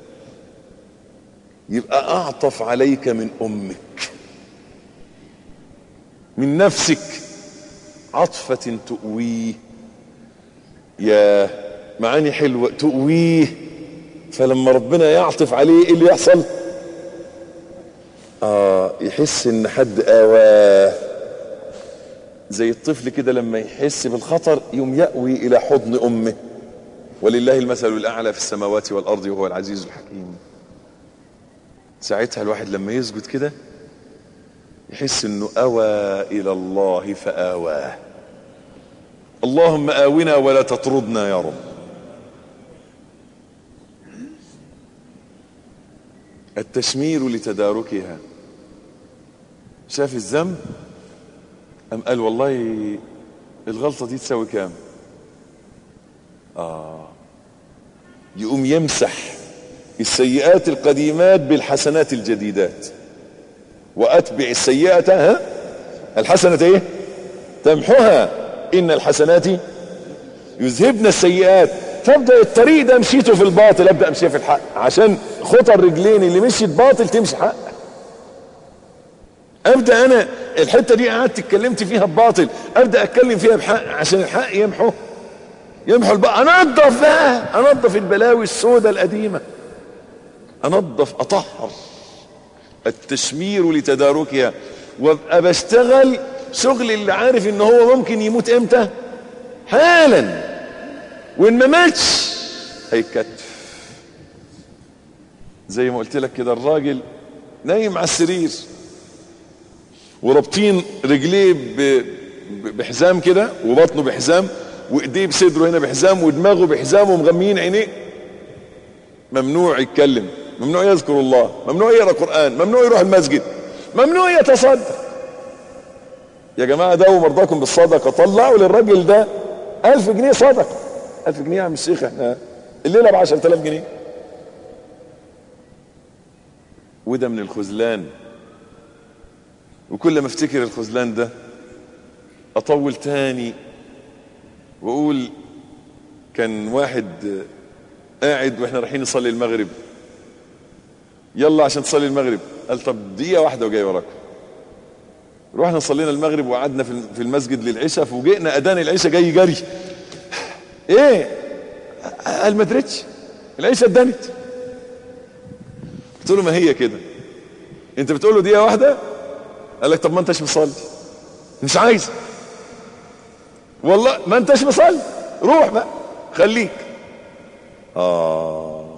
يبقى اعطف عليك من امك، من نفسك، عطفة تؤويه. يا معاني حلوة، تؤويه. فلما ربنا يعطف عليه ايه اللي يحصل؟ اه يحس ان حد اواه، زي الطفل كده لما يحس بالخطر يوم يأوي الى حضن امه. ولله المثل الاعلى في السماوات والارض وهو العزيز الحكيم. ساعتها الواحد لما يسجد كده يحس انه اوى الى الله فآواه. اللهم آونا ولا تطردنا يا رب. التشمير لتداركها. شاف الذنب أم قال والله الغلطة دي تساوي كام؟ آه يقوم يمسح السيئات القديمات بالحسنات الجديدات. وأتبع السيئة ها الحسنة ايه؟ تمحها إن الحسنات يذهبن السيئات. فابدأ الطريق ده مشيته في الباطل ابدأ امشيه في الحق، عشان خطى الرجلين اللي مشيت باطل تمشي حق. ابدأ انا الحتة دي قعدت اتكلمت فيها بباطل ابدأ اتكلم فيها بحق عشان الحق يمحو يمحو الباطل. انظف بقى، انظف البلاوي السوداء القديمة، انظف اطهر. التشمير لتداركها. وابقى بشتغل شغل اللي عارف ان هو ممكن يموت امتى؟ حالا. وان ما ماتش هيتكتف. زي ما قلت لك كده، الراجل نايم على السرير ورابطين رجليه بحزام كده وبطنه بحزام وايديه بصدره هنا بحزام ودماغه بحزام ومغميين عينيه. ممنوع يتكلم، ممنوع يذكر الله، ممنوع يقرأ قرآن، ممنوع يروح المسجد، ممنوع يتصدق. يا جماعة داووا مرضاكم بالصدقة، طلعوا للراجل ده ألف جنيه صدقة. ألف جنيه يا عم الشيخ، احنا الليلة بعشرة آلاف جنيه. وده من الخذلان. وكل ما افتكر الخذلان ده اطول تاني واقول كان واحد قاعد واحنا رايحين نصلي المغرب، يلا عشان تصلي المغرب، قال طب دقيقة واحدة وجاي وراكم. رحنا صلينا المغرب وقعدنا في المسجد للعشاء، فوجئنا اذان العشاء جاي جري. ايه؟ قال ما درتش العشاء اتدنت. قلت له ما هي كده، انت بتقول له دقيقة واحدة، قال لك طب ما انتش مصلي. مش عايز والله، ما انتش مصلي، روح بقى خليك. اه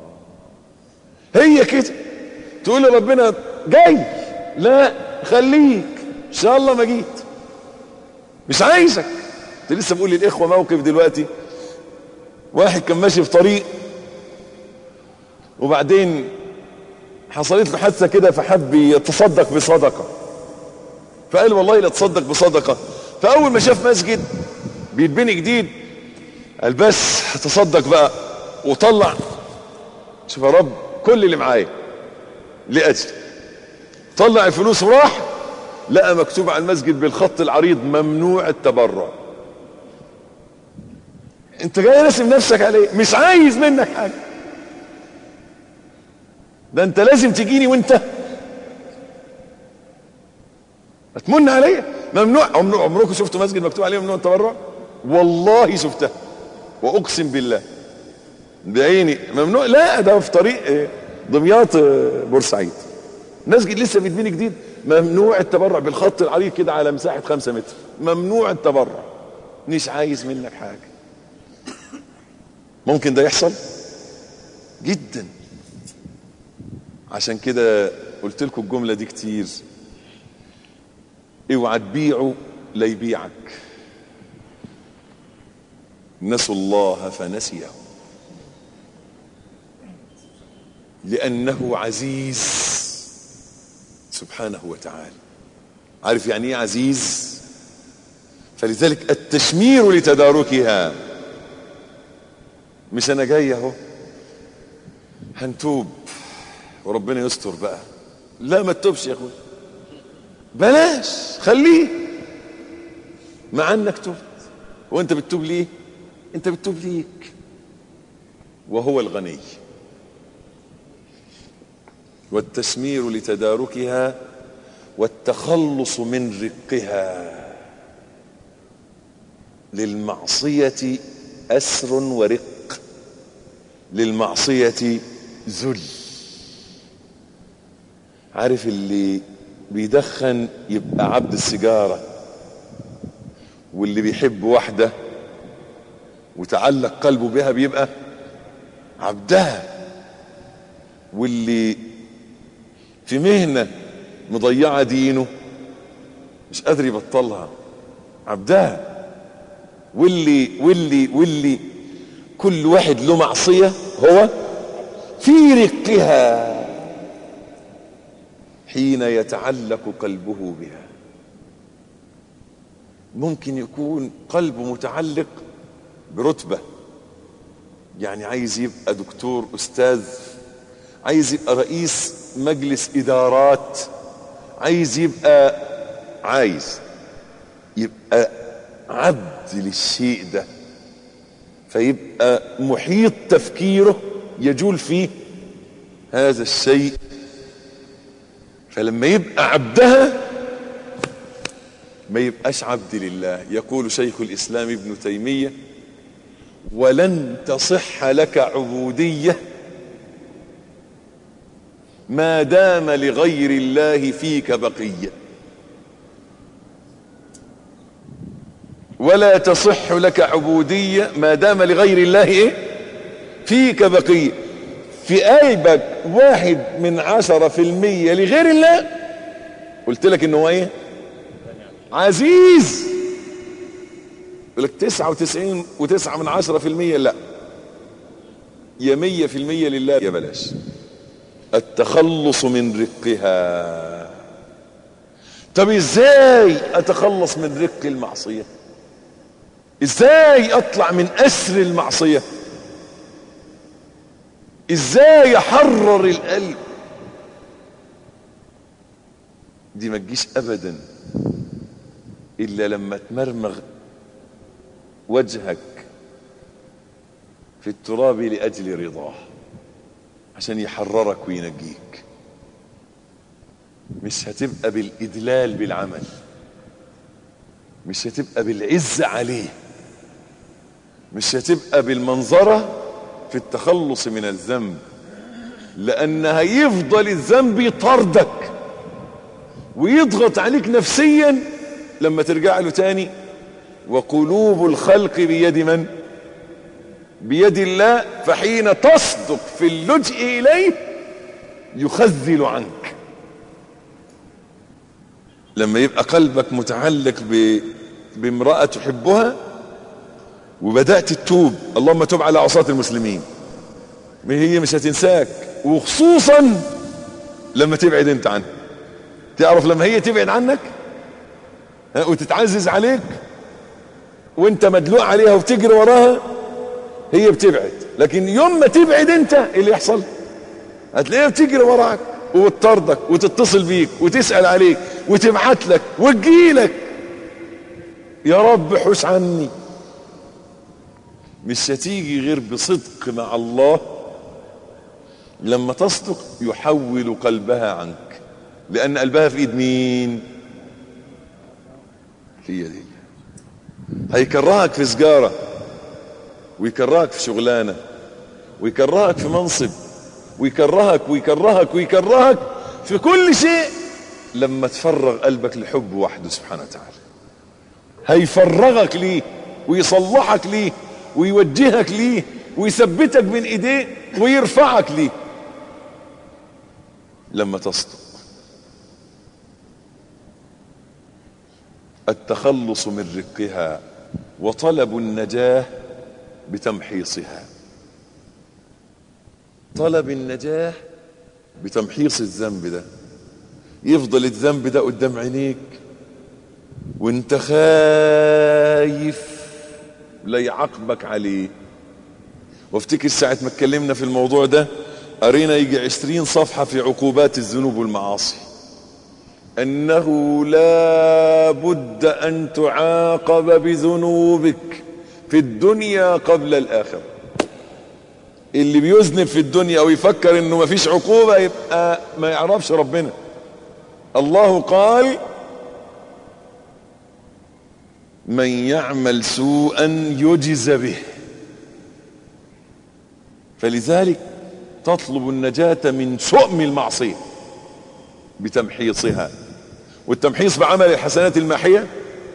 هي كده. تقول لربنا جاي، لا خليك ان شاء الله ما جيت، مش عايزك. انت لسه بقول للاخوه موقف دلوقتي، واحد كان ماشي في طريق وبعدين حصلت له حادثه كده فحب يتصدق بصدقه، فقال والله لا تصدق بصدقه. فاول ما شاف مسجد بيتبني جديد قال بس هتصدق بقى، وطلع شوف يا رب كل اللي معايا لاجل، طلع الفلوس وراح لقى مكتوب على المسجد بالخط العريض ممنوع التبرع. انت جاي راسم نفسك عليه، مش عايز منك حاجه، ده انت لازم تجيني وانت هتمن عليا. ممنوع. عمركم شفتوا مسجد مكتوب عليه ممنوع التبرع؟ والله شفتها واقسم بالله بعيني. ممنوع؟ لا ده في طريق دمياط بورسعيد، مسجد لسه بيتبني جديد، ممنوع التبرع بالخط العريض كده على مساحه خمسة متر، ممنوع التبرع، مش عايز منك حاجه. ممكن ده يحصل جدا. عشان كده قلت لكم الجمله دي كتير، اوعى تبيعه لا يبيعك. نسوا الله فنسيهم لأنه عزيز سبحانه وتعالى. عارف يعني ايه عزيز؟ فلذلك التشمير لتداركها. مش انا جاي اهو هنتوب وربنا يستر بقى، لا ما تتوبش يا اخوي، بلاش، خليه مع انك تبت. وانت بتتوب ليه؟ انت بتتوب ليك وهو الغني. والتشمير لتداركها والتخلص من رقها. للمعصية أسر ورق، للمعصية ذل. عارف اللي بيدخن يبقى عبد السيجارة، واللي بيحب واحدة وتعلق قلبه بها بيبقى عبدها، واللي في مهنة مضيعة دينه مش قادر يبطلها عبدها، واللي واللي واللي كل واحد له معصية هو في رقها حين يتعلق قلبه بها. ممكن يكون قلبه متعلق برتبة، يعني عايز يبقى دكتور أستاذ، عايز يبقى رئيس مجلس إدارات، عايز يبقى عايز يبقى عبد للشيء ده، فيبقى محيط تفكيره يجول فيه هذا الشيء. فلما يبقى عبدها ما يبقاش عبد لله. يقول شيخ الإسلام ابن تيمية: ولن تصح لك عبودية ما دام لغير الله فيك بقية. ولا تصح لك عبودية ما دام لغير الله ايه فيك بقية. في قلبك واحد من عشرة في المية لغير الله، قلت لك انه ايه عزيز. يقول لك تسعة وتسعين وتسعة من عشرة في المية لا، يا مية في المية لله يا بلاش. التخلص من رقها. طب ازاي اتخلص من رق المعصية؟ ازاي اطلع من اسر المعصية؟ ازاي احرر القلب؟ دي ما تجيش ابدا الا لما تمرمغ وجهك في التراب لاجل رضاه عشان يحررك وينجيك. مش هتبقى بالادلال بالعمل، مش هتبقى بالعز عليه، مش هتبقى بالمنظرة في التخلص من الذنب، لأن هيفضل الذنب يطاردك ويضغط عليك نفسيا لما ترجع له تاني. وقلوب الخلق بيد من؟ بيد الله. فحين تصدق في اللجئ إليه يخذل عنك. لما يبقى قلبك متعلق ب... بامرأة تحبها وبدأت تتوب، اللهم توب على عصاة المسلمين، هي مش هتنساك، وخصوصا لما تبعد انت عنها. تعرف لما هي تبعد عنك وتتعزز عليك وانت مدلوق عليها وبتجري وراها، هي بتبعد. لكن يوم ما تبعد انت ايه اللي يحصل؟ هتلاقيها بتجري وراك وتطردك وتتصل بيك وتسأل عليك وتبعت لك وتجيلك: يا رب حوش عني. مش هتيجي غير بصدق مع الله. لما تصدق يحول قلبها عنك، لأن قلبها في ايد مين؟ في يدي. هيكرهك في سجارة، ويكرهك في شغلانة، ويكرهك في منصب، ويكرهك ويكرهك ويكرهك في كل شيء. لما تفرغ قلبك لحب وحده سبحانه وتعالى هيفرغك ليه ويصلحك ليه ويوجهك ليه ويثبتك بين ايديه ويرفعك ليه لما تصدق. التخلص من رقها وطلب النجاة بتمحيصها. طلب النجاة بتمحيص الذنب ده. يفضل الذنب ده قدام عينيك وانت خايف لا يعاقبك عليه. وافتكر ساعة ما اتكلمنا في الموضوع ده قرينا يجي عشرين صفحة في عقوبات الذنوب والمعاصي، انه لا بد ان تعاقب بذنوبك في الدنيا قبل الاخرة. اللي بيذنب في الدنيا او يفكر انه ما فيش عقوبة يبقى ما يعرفش ربنا. الله قال من يعمل سوءا يجز به. فلذلك تطلب النجاة من شؤم المعصية بتمحيصها، والتمحيص بعمل الحسنات الماحية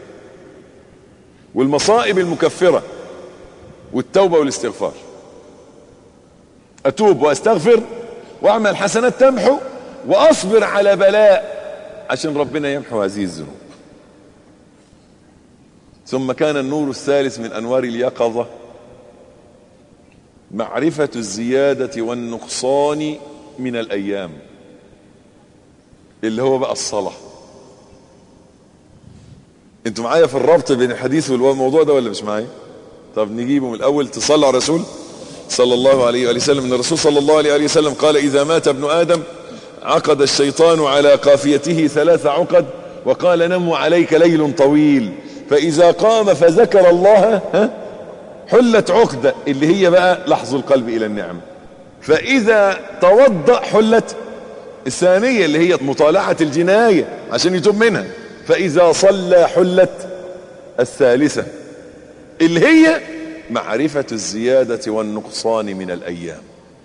والمصائب المكفرة والتوبة والاستغفار. أتوب وأستغفر وأعمل حسنات تمحو وأصبر على بلاء عشان ربنا يمحو هذه الذنوب. ثم كان النور الثالث من أنوار اليقظة معرفة الزيادة والنقصان من الأيام، اللي هو بقى الصلاة. انتوا معايا في الربط بين الحديث والموضوع ده ولا مش معايا؟ طب نجيبه من الأول. تصلى على الرسول صلى الله عليه وآله وسلم. ان الرسول صلى الله عليه وآله وسلم قال إذا مات ابن آدم عقد الشيطان على قافيته ثلاث عقد وقال نم عليك ليل طويل، فإذا قام فذكر الله ها حلت عقدة اللي هي بقى لحظ القلب إلى النعم، فإذا توضأ حلت الثانية اللي هي مطالعة الجناية عشان يتوب منها، فإذا صلى حلت الثالثة اللي هي معرفة الزيادة والنقصان من الأيام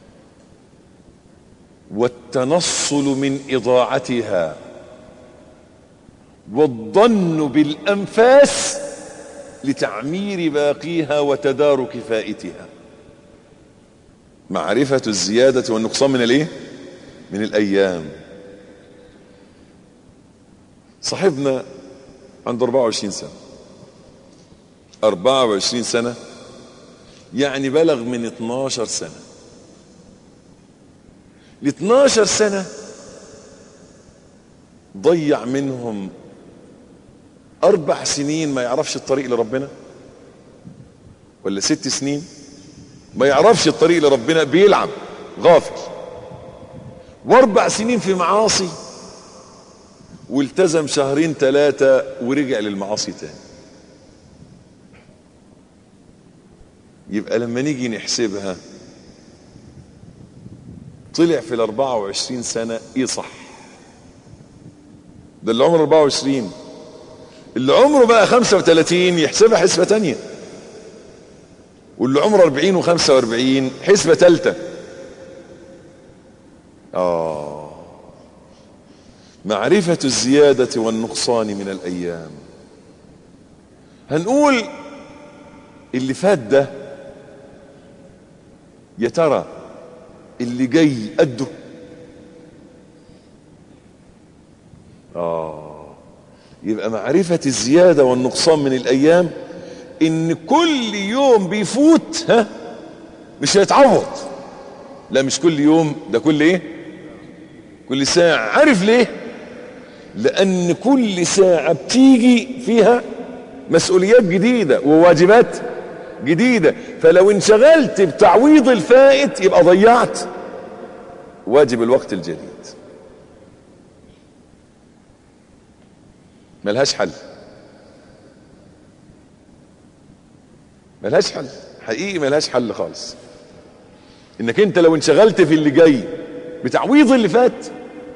والتنصل من إضاعتها والظن بالأنفاس لتعمير باقيها وتدارك فائتها. معرفة الزيادة والنقصان من الايه؟ من الأيام. صاحبنا عنده أربعة وعشرين سنة، أربعة وعشرين سنة يعني بلغ من اتناشر سنة. ال اتناشر سنة ضيع منهم أربع سنين ما يعرفش الطريق لربنا، ولا ست سنين ما يعرفش الطريق لربنا، بيلعب غافل، واربع سنين في معاصي، والتزم شهرين ثلاثة ورجع للمعاصي تاني. يبقى لما نيجي نحسبها طلع في الأربعة وعشرين سنة ايه صح؟ ده اللي عمره أربعة وعشرين، اللي عمره بقى خمسة وثلاثين يحسبها حسبة تانية، واللي عمره أربعين وخمسة وأربعين حسبة تالتة. آه معرفة الزيادة والنقصان من الأيام. هنقول اللي فات ده يا ترى اللي جاي قده؟ آه يبقى معرفة الزيادة والنقصان من الأيام إن كل يوم بيفوت ها مش هيتعوض. لا مش كل يوم، ده كل إيه؟ كل ساعة. عارف ليه؟ لأن كل ساعة بتيجي فيها مسؤوليات جديدة وواجبات جديدة، فلو انشغلت بتعويض الفائت يبقى ضيعت واجب الوقت الجديد. ملهاش حل، ملهاش حل حقيقي، ملهاش حل خالص. انك انت لو انشغلت في اللي جاي بتعويض اللي فات،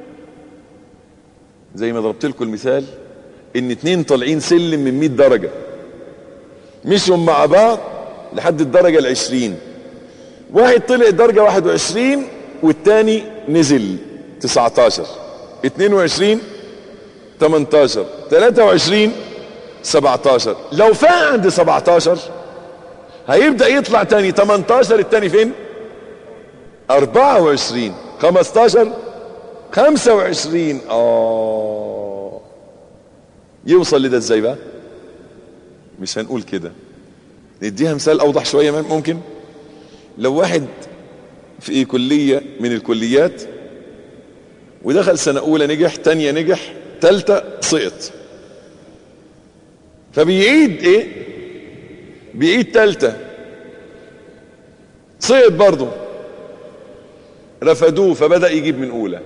زي ما ضربت لكم المثال ان اتنين طالعين سلم من مية درجة مشوا مع بعض لحد الدرجة العشرين، واحد طلع درجة واحد وعشرين والتاني نزل تسعتاشر، اتنين وعشرين، تمنتاشر، تلاتة وعشرين، سبعتاشر. لو فاق عند سبعتاشر هيبدأ يطلع تاني تمنتاشر، التاني فين؟ أربعة وعشرين، خمستاشر، خمسة وعشرين. آه يوصل لده ازاي بقى؟ مش هنقول كده، نديها مثال أوضح شوية ممكن. لو واحد في كلية من الكليات ودخل سنة اولى نجح، تانية نجح، تالتة سقط، فبيعيد ايه؟ بيعيد تالتة، سقط برضه، رفدوه فبدأ يجيب من اولى.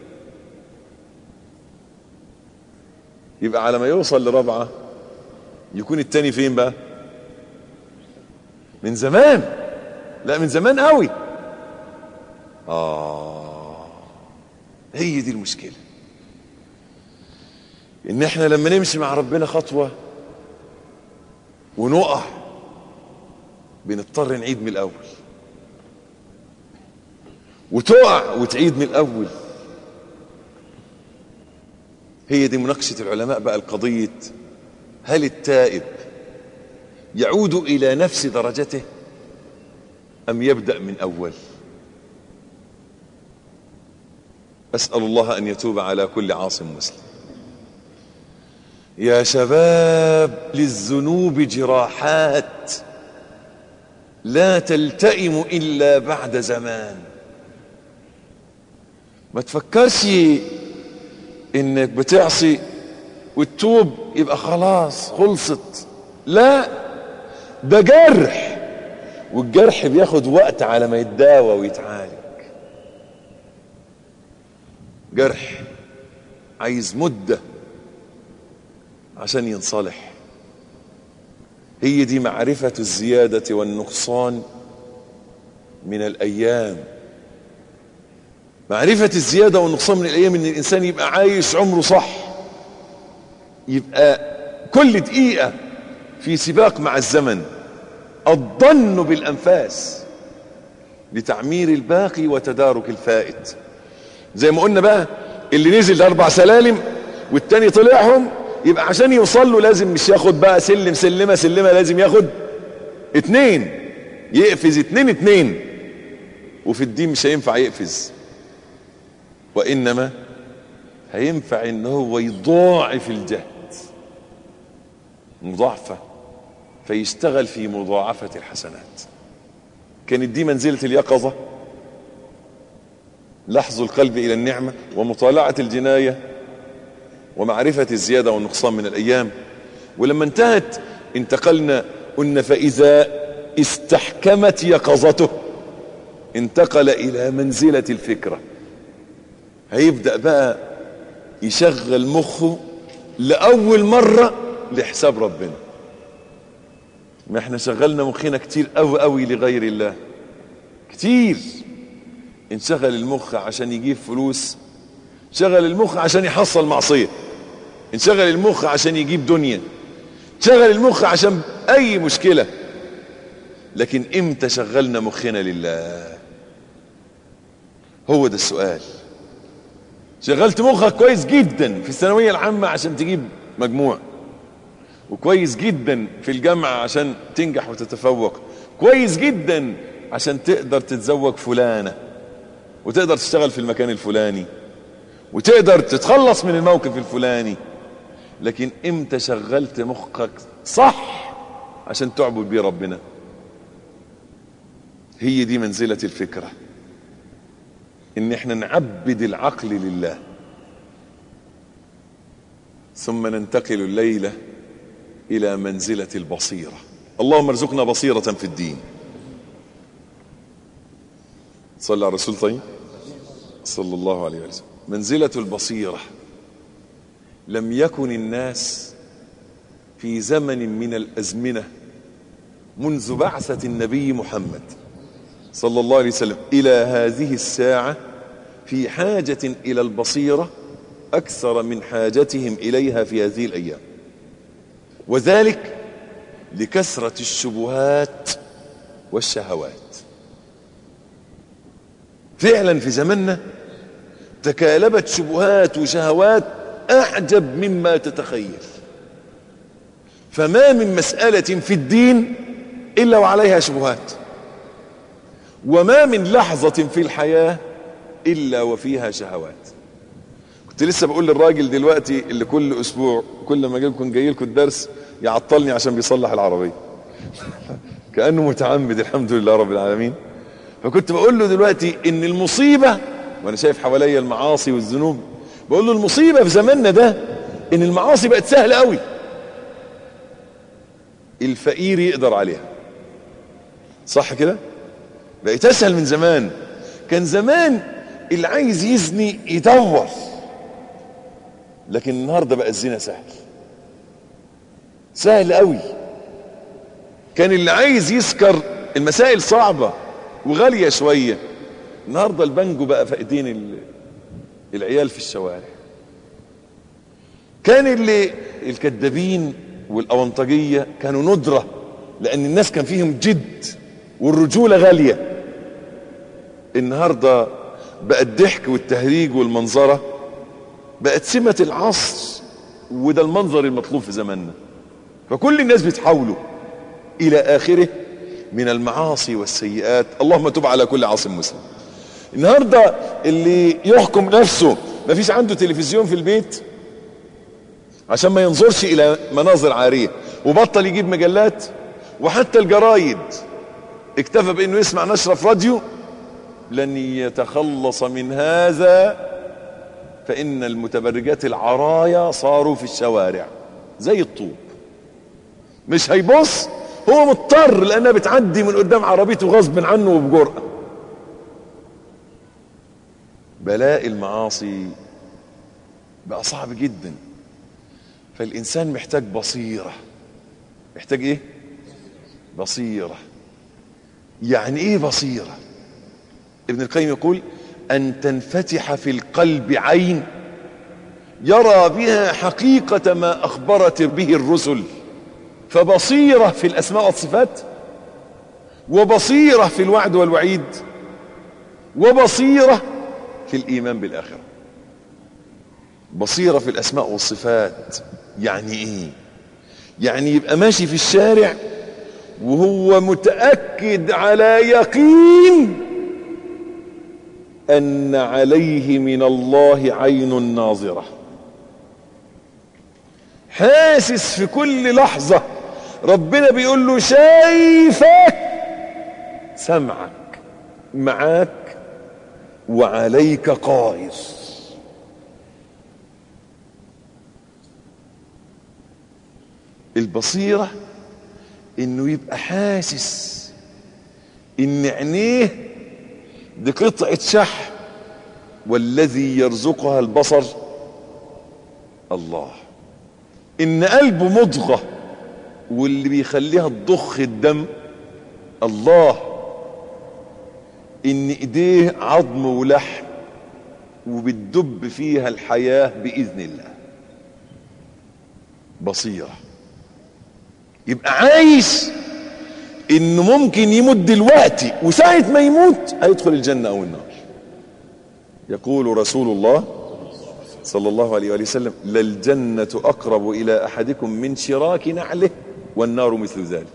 يبقى على ما يوصل لرابعة يكون التاني فين بقى؟ من زمان، لا من زمان قوي. آه هي دي المشكلة، ان احنا لما نمشي مع ربنا خطوة ونقع بنضطر نعيد من الاول، وتقع وتعيد من الاول. هي دي مناقشة العلماء بقى القضية، هل التائب يعود الى نفس درجته ام يبدأ من اول؟ اسأل الله ان يتوب على كل عاصم مسلم. يا شباب، للذنوب جراحات لا تلتئم الا بعد زمان. ما تفكرش انك بتعصي وتتوب يبقى خلاص خلصت، لا، ده جرح، والجرح بياخد وقت على ما يتداوى ويتعالج. جرح عايز مدة عشان ينصلح. هي دي معرفة الزيادة والنقصان من الأيام. معرفة الزيادة والنقصان من الأيام ان الإنسان يبقى عايش عمره صح، يبقى كل دقيقة في سباق مع الزمن، الظن بالأنفاس لتعمير الباقي وتدارك الفائت. زي ما قلنا بقى، اللي نزل أربع سلالم والتاني طلعهم، يبقى عشان يوصل له لازم مش ياخد بقى سلم سلمة سلمة، لازم ياخد اتنين، يقفز اتنين اتنين. وفي الدين مش هينفع يقفز، وإنما هينفع ان هو يضاعف الجهد مضاعفة، فيشتغل في مضاعفة الحسنات. كانت دي منزلة اليقظة، لحظ القلب إلى النعمة ومطالعة الجناية ومعرفة الزيادة والنقصان من الأيام. ولما انتهت انتقلنا، قلنا فإذا استحكمت يقظته انتقل إلى منزلة الفكرة. هيبدأ بقى يشغل مخه لأول مرة لحساب ربنا. ما احنا شغلنا مخنا كتير قوي قوي لغير الله، كتير. انشغل المخ عشان يجيب فلوس، شغل المخ عشان يحصل معصية، انشغل المخ عشان يجيب دنيا، شغل المخ عشان اي مشكلة. لكن امتى شغلنا مخنا لله؟ هو ده السؤال. شغلت مخك كويس جدا في الثانوية العامة عشان تجيب مجموع، وكويس جدا في الجامعة عشان تنجح وتتفوق، كويس جدا عشان تقدر تتزوج فلانة وتقدر تشتغل في المكان الفلاني وتقدر تتخلص من الموقف الفلاني. لكن امتى شغلت مخك صح عشان تعبد بيه ربنا؟ هي دي منزلة الفكرة، ان احنا نعبد العقل لله. ثم ننتقل الليلة الى منزلة البصيرة. اللهم ارزقنا بصيرة في الدين. صلى على الرسول طيب صلى الله عليه وسلم. منزلة البصيرة، لم يكن الناس في زمن من الأزمنة منذ بعثة النبي محمد صلى الله عليه وسلم إلى هذه الساعة في حاجة إلى البصيرة أكثر من حاجتهم إليها في هذه الأيام، وذلك لكثرة الشبهات والشهوات. فعلا في زمننا تكالبت شبهات وشهوات أعجب مما تتخيل. فما من مسألة في الدين إلا وعليها شبهات، وما من لحظة في الحياة إلا وفيها شهوات. كنت لسه بقول للراجل دلوقتي اللي كل أسبوع كل ما أجيلكم جاي لكم الدرس يعطلني عشان بيصلح العربية كأنه متعمد، الحمد لله رب العالمين. فكنت بقول له دلوقتي إن المصيبة وانا شايف حواليا المعاصي والذنوب، بقول له المصيبة في زماننا ده ان المعاصي بقت سهلة قوي، الفقير يقدر عليها، صح كده؟ بقت اسهل من زمان. كان زمان اللي عايز يزني يدور، لكن النهاردة بقى الزنا سهل، سهل قوي. كان اللي عايز يسكر المسائل صعبة وغالية شوية، النهاردة البنجو بقى في ايدين العيال في الشوارع. كان اللي الكدابين والأونطجية كانوا ندرة، لأن الناس كان فيهم جد والرجولة غالية. النهاردة بقى الضحك والتهريج والمنظرة بقت سمة العصر، وده المنظر المطلوب في زماننا. فكل الناس بتحاولوا إلى آخره من المعاصي والسيئات. اللهم تب على كل عاص مسلم. النهاردة اللي يحكم نفسه ما فيش عنده تلفزيون في البيت عشان ما ينظرش إلى مناظر عارية، وبطل يجيب مجلات، وحتى الجرايد اكتفى بأنه يسمع نشرة في راديو. لن يتخلص من هذا، فإن المتبرجات العرايا صاروا في الشوارع زي الطوب، مش هيبص، هو مضطر لأنها بتعدي من قدام عربيته غصب عنه وبجرأة. بلاء المعاصي بقى صعب جدا، فالإنسان محتاج بصيرة. محتاج ايه؟ بصيرة. يعني ايه بصيرة؟ ابن القيم يقول أن تنفتح في القلب عين يرى بها حقيقة ما أخبرت به الرسل. فبصيرة في الأسماء والصفات، وبصيرة في الوعد والوعيد، وبصيرة في الإيمان بالآخرة. بصيرة في الأسماء والصفات يعني إيه؟ يعني يبقى ماشي في الشارع وهو متأكد على يقين أن عليه من الله عين ناظرة، حاسس في كل لحظة ربنا بيقول له شايفك، سمعك معاك، وعليك قاهر. البصيرة انه يبقى حاسس ان عينيه دي قطعة شحم، والذي يرزقها البصر الله. ان قلبه مضغة واللي بيخليها تضخ الدم الله. ان ايديه عظم ولحم وبتدب فيها الحياة بإذن الله. بصيرة. يبقى عايش انه ممكن يموت دلوقتي، وساعة ما يموت هيدخل الجنة او النار. يقول رسول الله صلى الله عليه وآله وسلم: للجنة أقرب إلى أحدكم من شراك نعله، والنار مثل ذلك.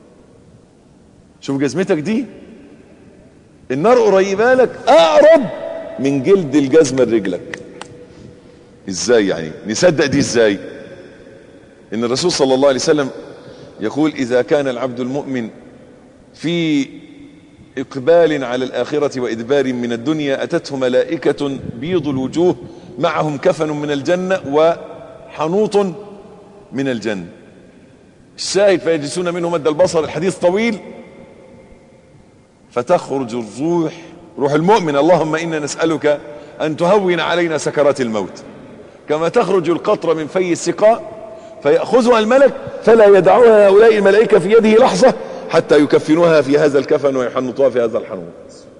شوف جزمتك دي، النار قريبة لك أقرب من جلد الجزمة لرجلك. ازاي يعني نصدق دي؟ ازاي؟ ان الرسول صلى الله عليه وسلم يقول: إذا كان العبد المؤمن في إقبال على الآخرة وإدبار من الدنيا، أتته ملائكة بيض الوجوه معهم كفن من الجنة وحنوط من الجنة. الشاهد: فيجلسون منه مد البصر. الحديث طويل. فتخرج الروح، روح المؤمن: اللهم إنا نسألك أن تهون علينا سكرات الموت، كما تخرج القطرة من في السقاء، فيأخذها الملك فلا يدعوها هؤلاء الملائكة في يده لحظة حتى يكفنوها في هذا الكفن ويحنطوها في هذا الحنوط.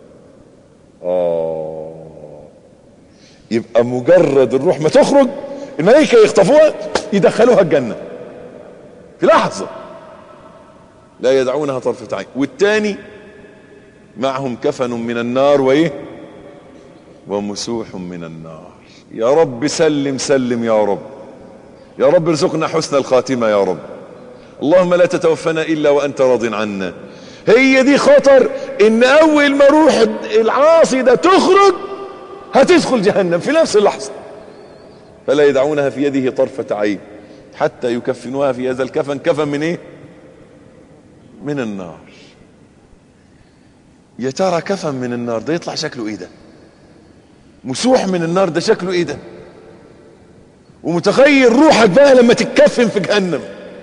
آه يبقى مجرد الروح ما تخرج الملائكة يخطفوها يدخلوها الجنة في لحظة، لا يدعونها طرفة عين. والتاني معهم كفن من النار وإيه ومسوح من النار. يا رب سلم سلم يا رب، يا رب ارزقنا حسن الخاتمة يا رب. اللهم لا تتوفنا إلا وأنت راض عنا. هي دي خطر، إن أول ما روح العاصي ده تخرج هتدخل جهنم في نفس اللحظة. فلا يدعونها في يده طرفة عين حتى يكفنوها في هذا الكفن. كفن من إيه؟ من النار. يا ترى كفن من النار ده يطلع شكله إيه ده؟ مسوح من النار ده شكله ايه ده؟ ومتخيل روحك بقى لما تتكفن في جهنم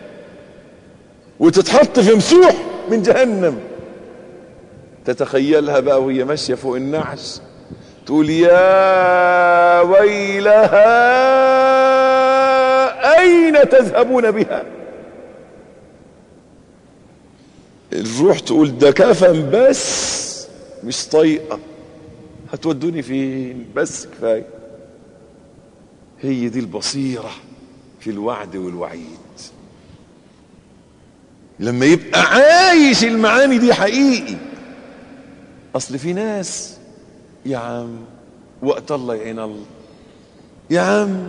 وتتحط في مسوح من جهنم، تتخيلها بقى وهي ماشية فوق النعش تقول يا ويلها أين تذهبون بها؟ الروح تقول ده كفن بس مش طايقة، هتودوني فين؟ بس كفاية. هي دي البصيرة في الوعد والوعيد، لما يبقى عايش المعاني دي حقيقي. اصل في ناس يا عم وقت الله يعين الله، يا عم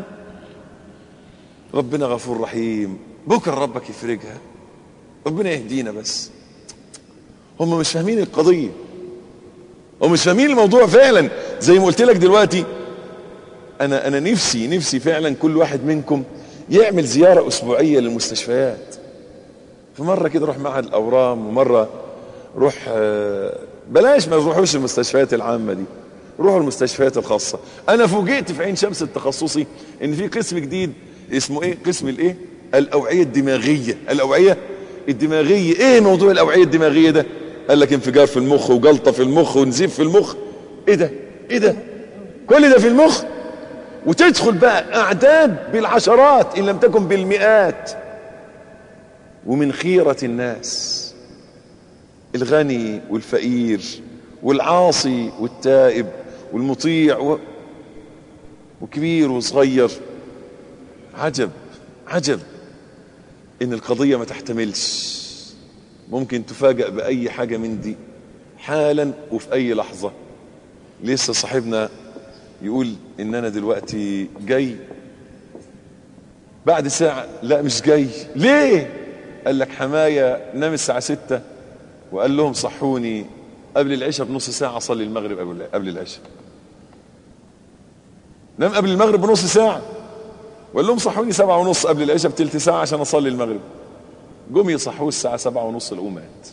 ربنا غفور رحيم، بكره ربك يفرجها، ربنا يهدينا. بس هم مش فاهمين القضية، هم مش فاهمين الموضوع فعلا. زي ما قلت لك دلوقتي، انا انا نفسي نفسي فعلا كل واحد منكم يعمل زيارة اسبوعية للمستشفيات. في مرة كده روح معهد الاورام، ومرة روح بلاش ما نروحوش المستشفيات العامة دي، روحوا المستشفيات الخاصة. انا فوجئت في عين شمس التخصصي ان في قسم جديد اسمه ايه؟ قسم الايه؟ الاوعية الدماغية. الاوعية الدماغية، ايه موضوع الاوعية الدماغية ده؟ قال لك انفجار في المخ وجلطة في المخ ونزيف في المخ. ايه ده؟ ايه ده؟ كل ده في المخ؟ وتدخل بقى اعداد بالعشرات ان لم تكن بالمئات، ومن خيرة الناس الغني والفقير والعاصي والتائب والمطيع و... وكبير وصغير. عجب عجب ان القضية ما تحتملش، ممكن تفاجأ بأي حاجة من دي حالا وفي أي لحظة. لسه صاحبنا يقول إن أنا دلوقتي جاي بعد ساعة، لا مش جاي. ليه؟ قال لك حماية نام الساعة ستة وقال لهم صحوني قبل العشاء بنص ساعة أصلي المغرب قبل العشاء. نام قبل المغرب بنص ساعة وقال لهم صحوني سبعة ونص قبل العشاء بتلت ساعة عشان أصلي المغرب. قوم يصحوه الساعة سبعة ونص لقوا مات.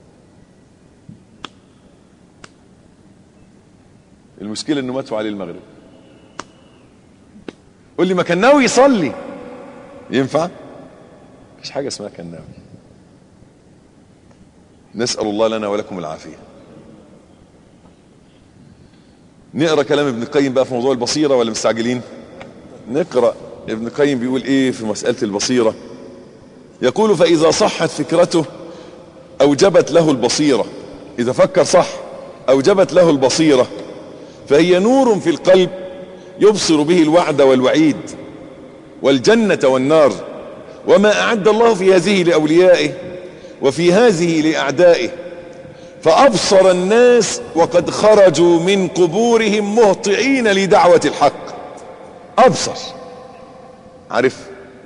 المشكلة انه ماتوا عليه المغرب. قول لي ما كان ناوي يصلي، ينفع؟ مفيش حاجة اسمها كان ناوي. نسأل الله لنا ولكم العافية. نقرأ كلام ابن القيم بقى في موضوع البصيرة ولا مستعجلين؟ نقرأ ابن القيم بيقول ايه في مسألة البصيرة. يقول فإذا صحت فكرته أوجبت له البصيرة. إذا فكر صح أوجبت له البصيرة، فهي نور في القلب يبصر به الوعد والوعيد والجنة والنار وما أعد الله في هذه لأوليائه وفي هذه لأعدائه. فأبصر الناس وقد خرجوا من قبورهم مهطعين لدعوة الحق. أبصر. عارف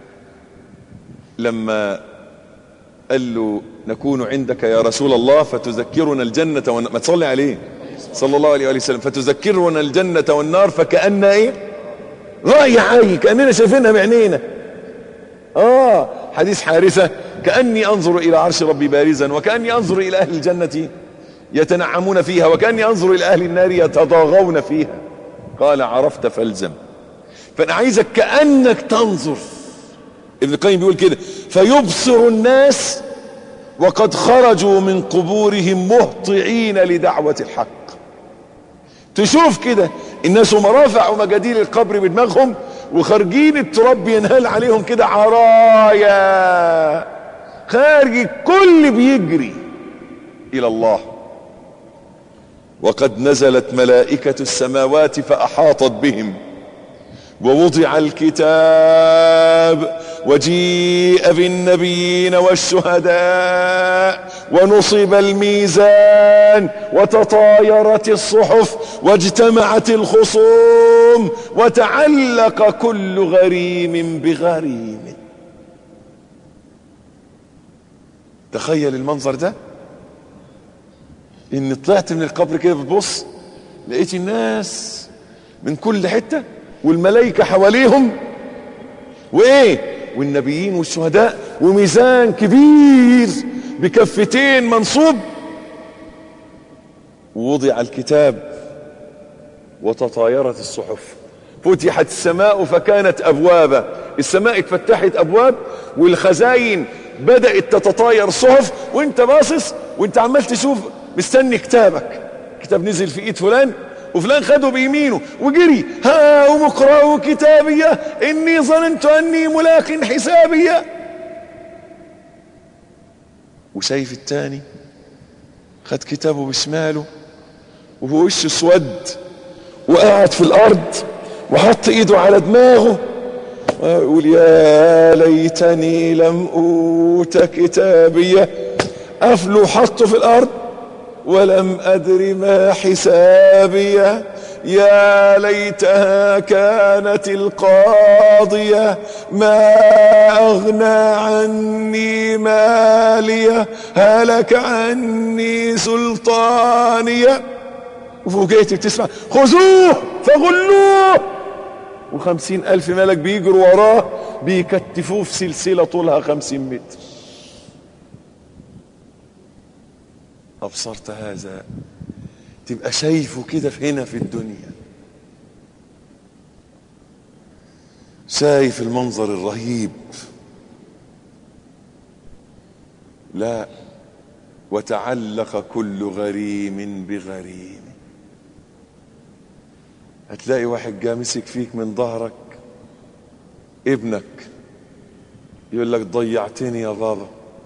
لما قال له نكون عندك يا رسول الله فتذكرنا الجنة والنار، ما تصلي عليه صلى الله عليه وسلم، فتذكرنا الجنة والنار فكأن ايه؟ رأي عين، كأننا شايفينها بعينينا. اه حديث حارثة كأني انظر الى عرش ربي بارزا وكأني انظر الى اهل الجنة يتنعمون فيها وكأني انظر الى اهل النار يتضاغون فيها. قال عرفت فالزم. فانا عايزك كأنك تنظر. ابن القيم بيقول كده فيبصر الناس وقد خرجوا من قبورهم مهطعين لدعوة الحق. تشوف كده الناس مرافع ومجاديل القبر بدماغهم وخارجين التراب ينهال عليهم كده عرايا، خارج الكل بيجري الى الله. وقد نزلت ملائكة السماوات فأحاطت بهم ووضع الكتاب وجيء بالنبيين والشهداء ونصب الميزان وتطايرت الصحف واجتمعت الخصوم وتعلق كل غريم بغريم. تخيل المنظر ده، ان طلعت من القبر كده بتبص لقيت الناس من كل حتة والملائكة حواليهم وايه والنبيين والشهداء وميزان كبير بكفتين منصوب، ووضع الكتاب وتطايرت الصحف. فتحت السماء فكانت أبوابا، السماء اتفتحت أبواب والخزاين بدأت تتطاير الصحف، وانت باصص وانت عمال تشوف مستني كتابك. كتاب نزل في ايد فلان وفلان خده بيمينه وجري، ها ومقرأ كتابية إني ظننت أني ملاق حسابية. وشايف التاني خد كتابه بشماله وهو وشه اسود وقعد في الأرض وحط ايده على دماغه ويقول يا ليتني لم أوت كتابية. قفله وحطه في الأرض ولم أدر ما حسابية. يا ليتها كانت القاضية ما أغنى عني مالية هلك عني سلطانية. وفوجئت بتسمع خذوه فغلوه، وخمسين ألف ملك بيجروا وراه بيكتفوه في سلسلة طولها خمسين متر. أبصرت هذا تبقى شايفه كده في هنا في الدنيا، شايف المنظر الرهيب. لا، وتعلق كل غريم بغريم. هتلاقي واحد جا مسك فيك من ظهرك، ابنك، يقول لك ضيعتني يا بابا،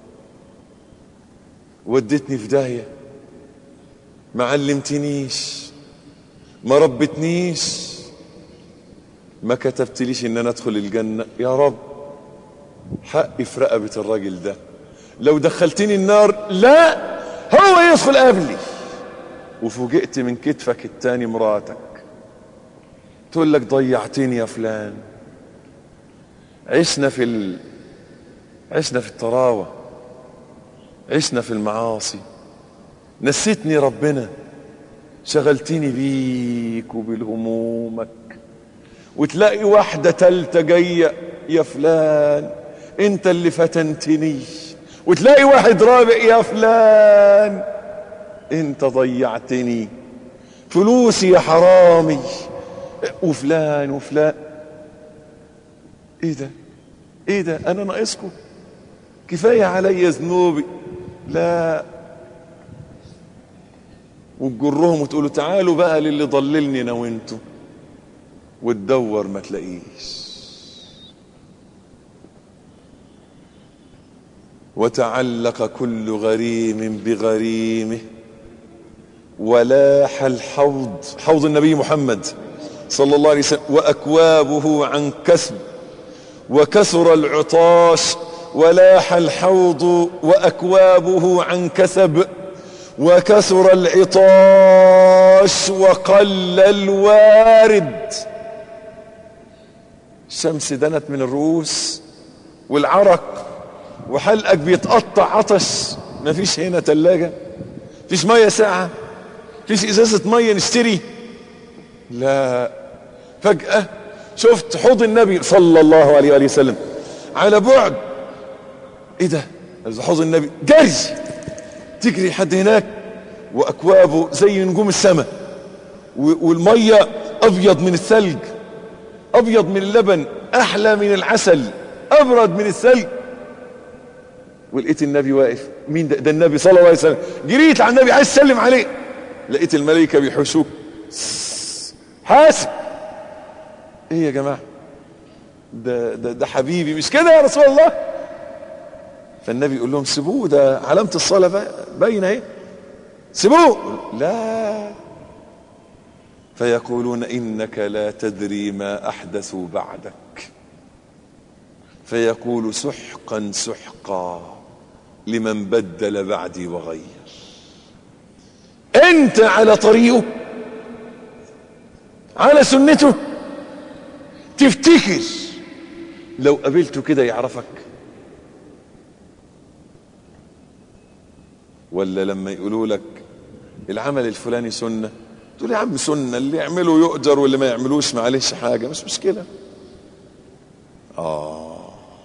ودتني في داهية، ما علمتنيش، ما ربتنيش، ما كتبتليش ان انا ادخل الجنة. يا رب حقي في رقبة الراجل ده، لو دخلتني النار لا هو يدخل قبلي. وفوجئت من كتفك التاني مراتك تقول لك ضيعتني يا فلان. عشنا في ال... عشنا في الطراوة، عشنا في المعاصي، نسيتني ربنا، شغلتني بيك وبالهمومك. وتلاقي واحدة تالتة جاية يا فلان انت اللي فتنتني، وتلاقي واحد رابع يا فلان انت ضيعتني، فلوسي يا حرامي، وفلان وفلان. ايه ده ايه ده انا ناقصكم؟ كفاية علي ذنوبي؟ لا. وتجرهم وتقولوا تعالوا بقى للي ضللني انا وانتوا، وتدور ما تلاقيش. وتعلق كل غريم بغريمه ولاح الحوض، حوض النبي محمد صلى الله عليه وسلم، وأكوابه عن كسب، وكثر العطاش. ولاح الحوض وأكوابه عن كسب، وكثر العطاش وقل الوارد. الشمس دنت من الرؤوس والعرق وحلقك بيتقطع عطش، مفيش هنا تلاجة، مفيش مية ساعة، مفيش ازازة مية نشتري. لا، فجأة شفت حوض النبي صلى الله عليه وآله وسلم على بعد. ايه ده حوض النبي؟ جري تجري لحد هناك، واكوابه زي نجوم السماء، والمية ابيض من الثلج، ابيض من اللبن، احلى من العسل، ابرد من الثلج. ولقيت النبي واقف. مين ده؟ ده النبي صلى الله عليه وسلم. جريت على النبي عايز اسلم عليه، لقيت الملائكه بيحوشوك. حاسب. ايه يا جماعه؟ ده ده ده حبيبي مش كده يا رسول الله؟ فالنبي يقول لهم سيبوه، ده علامه الصلاه باينه اهي، سيبوه. لا. فيقولون انك لا تدري ما احدثوا بعدك، فيقول سحقا سحقا لمن بدل بعدي وغير. انت على طريقه، على سنته، تفتكر لو قابلته كده يعرفك؟ ولا لما يقولوا لك العمل الفلاني سنة تقول يا عم سنة، اللي يعمله يؤجر واللي ما يعملوش معلش حاجة، مش مشكلة. آه.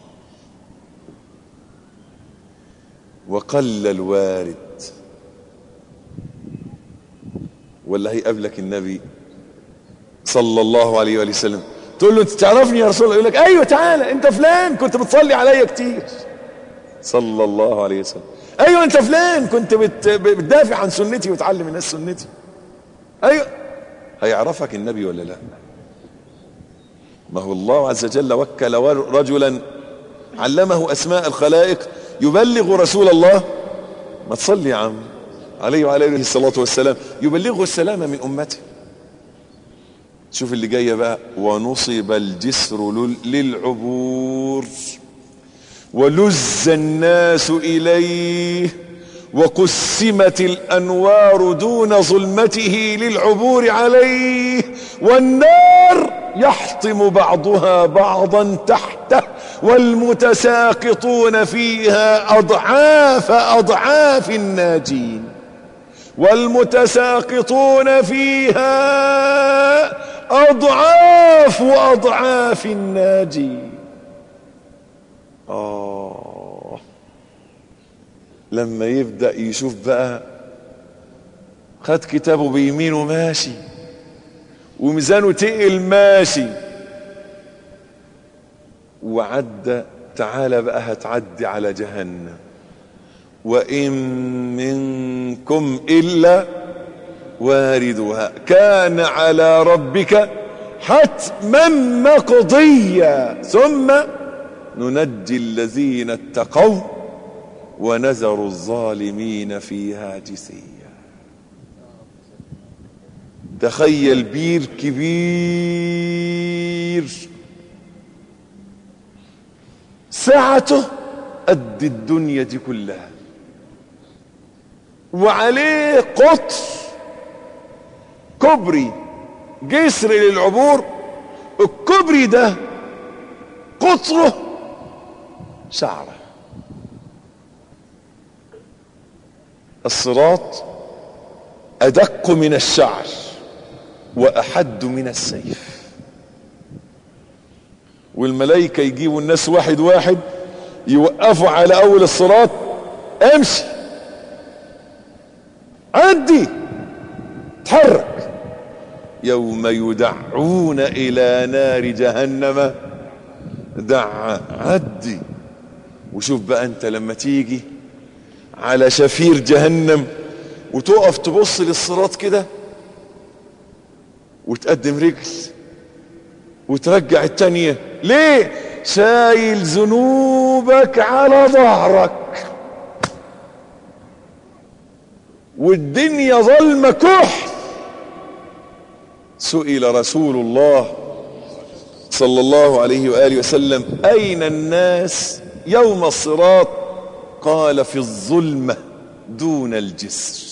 وقل الوارد. ولا هيقابلك النبي صلى الله عليه وآله وسلم. تقول له انت تعرفني يا رسول الله؟ يقول لك ايوه تعالى انت فلان كنت بتصلي عليا كتير. صلى الله عليه وسلم. ايوه انت فلان كنت بت... بتدافع عن سنتي وتعلم الناس سنتي. ايوه. هيعرفك النبي ولا لا؟ ما هو الله عز وجل وكل رجلا علمه اسماء الخلائق يبلغ رسول الله. ما تصلي يا عم عليه وعلى اله الصلاه والسلام. يبلغه السلام من امته. شوف اللي جايه بقى. ونصب الجسر للعبور ولز الناس اليه وقسمت الانوار دون ظلمته للعبور عليه والنار يحطم بعضها بعضا تحته والمتساقطون فيها اضعاف اضعاف الناجين. والمتساقطون فيها اضعاف اضعاف الناجين. آه لما يبدأ يشوف بقى خد كتابه بيمينه ماشي وميزانه تقل ماشي وعدى. تعالى بقى هتعدي على جهنم. وإن منكم إلا واردها كان على ربك حتما مقضيا ثم ننجي الذين اتقوا ونذر الظالمين فيها جثيا. تخيل بير كبير سعته قد الدنيا دي كلها وعليه قطر كوبري جسر للعبور. الكوبري ده قطره شعره. الصراط أدق من الشعر وأحد من السيف. والملائكة يجيبوا الناس واحد واحد يوقفوا على أول الصراط. امشي عدي تحرك. يوم يدعون إلى نار جهنم دعا عدي. وشوف بقى انت لما تيجي على شفير جهنم وتقف تبص للصراط كده وتقدم رجل وترجع التانية. ليه؟ شايل ذنوبك على ظهرك والدنيا ظلمة كحل. سئل رسول الله صلى الله عليه وآله وسلم أين الناس يوم الصراط؟ قال في الظلمة دون الجسر.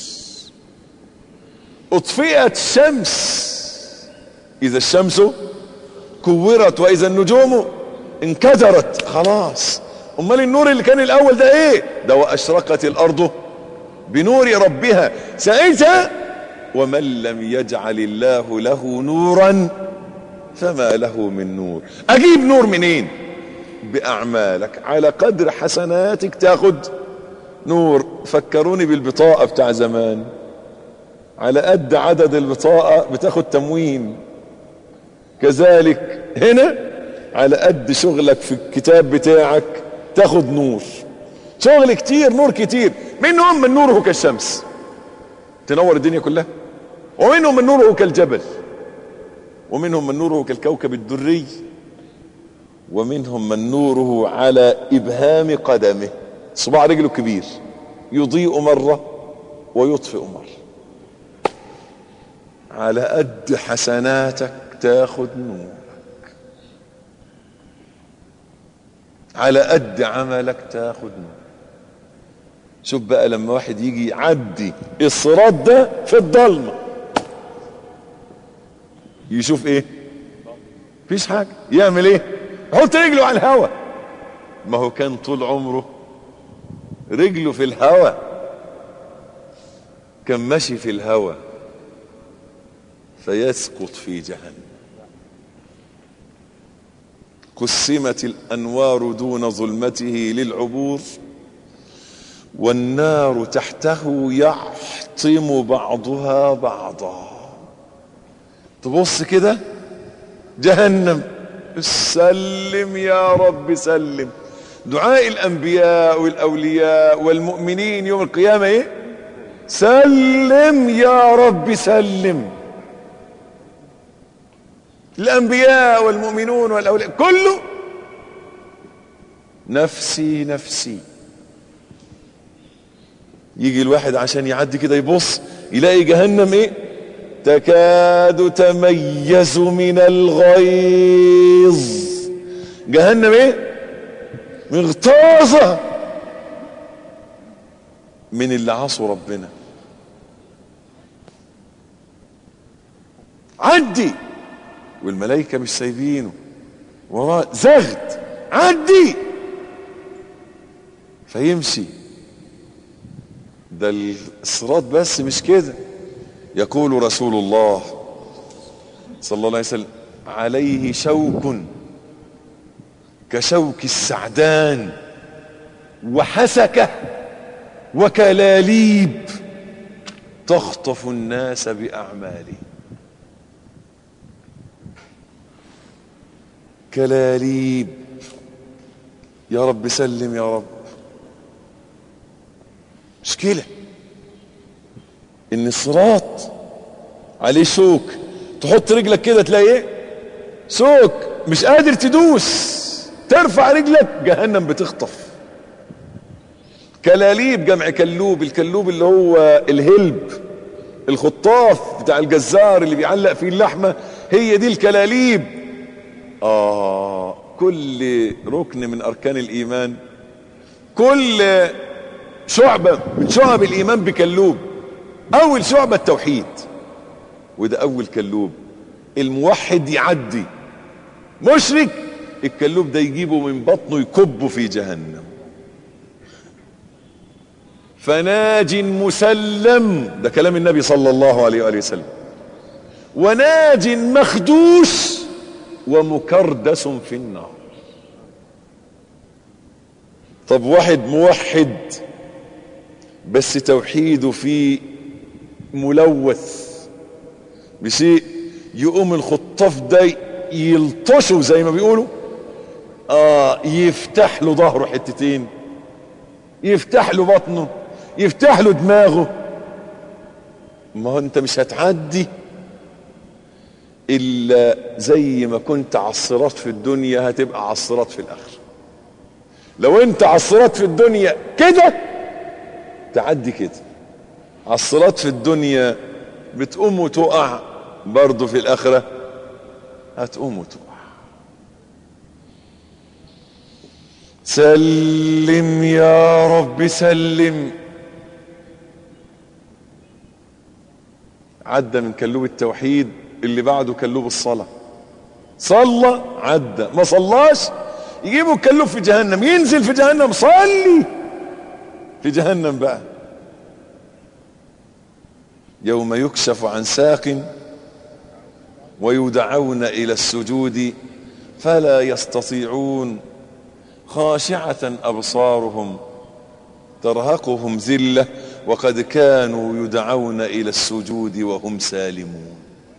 اطفئت الشمس إذا الشمس كورت وإذا النجوم انكدرت. خلاص. امال النور اللي كان الأول ده ايه؟ ده وأشرقت الأرض بنور ربها. ساعتها ومن لم يجعل الله له نورا فما له من نور. اجيب نور منين؟ باعمالك. على قدر حسناتك تاخد نور. فكروني بالبطاقة بتاع زمان. على قد عدد البطاقة بتاخد تموين. كذلك هنا على قد شغلك في الكتاب بتاعك تاخد نور. شغل كتير نور كتير. منهم من نوره كالشمس تنور الدنيا كلها. ومنهم من نوره كالجبل. ومنهم من نوره كالكوكب الدري. ومنهم من نوره على إبهام قدمه. صباع رجله كبير يضيء مرة ويطفئ مرة. على قد حسناتك تاخد نورك. على قد عملك تاخد نور. شوف بقى لما واحد يجي يعدي الصراط ده في الضلمة يشوف ايه؟ مفيش حاجة. يعمل ايه؟ يحط رجله على الهواء. ما هو كان طول عمره رجله في الهواء. كان ماشي في الهواء فيسقط في جهنم. قسمت الأنوار دون ظلمته للعبور والنار تحته يحطم بعضها بعضا. تبص كده جهنم، سلم يا رب سلم. دعاء الانبياء والاولياء والمؤمنين يوم القيامة ايه؟ سلم يا رب سلم. الانبياء والمؤمنون والاولياء كله نفسي نفسي. يجي الواحد عشان يعدي كده يبص يلاقي جهنم ايه؟ تكاد تميز من الغيظ. جهنم ايه؟ مغتاظة من اللي عصوا ربنا. عدي والملائكة مش سايبينه وراه زغد، عدي فيمشي. ده الصراط بس مش كده. يقول رسول الله صلى الله عليه وسلم عليه شوك كشوك السعدان وحسكة وكلاليب تخطف الناس بأعماله. كلاليب، يا رب سلم يا رب. مشكلة ان الصراط عليه شوك، تحط رجلك كده تلاقي ايه؟ شوك، مش قادر تدوس، ترفع رجلك جهنم بتخطف. كلاليب جمع كلوب، الكلوب اللي هو الهلب، الخطاف بتاع الجزار اللي بيعلق فيه اللحمة، هي دي الكلاليب. آه كل ركن من أركان الإيمان، كل شعبة من شعب الإيمان بكلوب. أول شعبة التوحيد، وده أول كلوب. الموحد يعدي، مشرك الكلوب ده يجيبه من بطنه يكبه في جهنم. فناج مسلم، ده كلام النبي صلى الله عليه وآله وسلم، وناج مخدوش ومكردس في النار. طب واحد موحد بس توحيده فيه ملوث بشيء، يقوم الخطاف ده يلطشه زي ما بيقولوا، اه يفتح له ظهره حتتين، يفتح له بطنه، يفتح له دماغه. ما هو انت مش هتعدي الا زي ما كنت على الصراط في الدنيا هتبقى على الصراط في الاخره. لو انت على الصراط في الدنيا كده تعدي كده، على الصراط في الدنيا بتقوم وتقع، برضه في الاخره هتقوم وتقع. سلم يا رب سلم. عدى من كلوب التوحيد، اللي بعده كلوب الصلاة. صلى عدى، ما صلاش يجيبوا الكلوب في جهنم، ينزل في جهنم. صلي في جهنم بقى. يوم يكشف عن ساق ويدعون إلى السجود فلا يستطيعون خاشعة أبصارهم ترهقهم ذلة وقد كانوا يدعون إلى السجود وهم سالمون.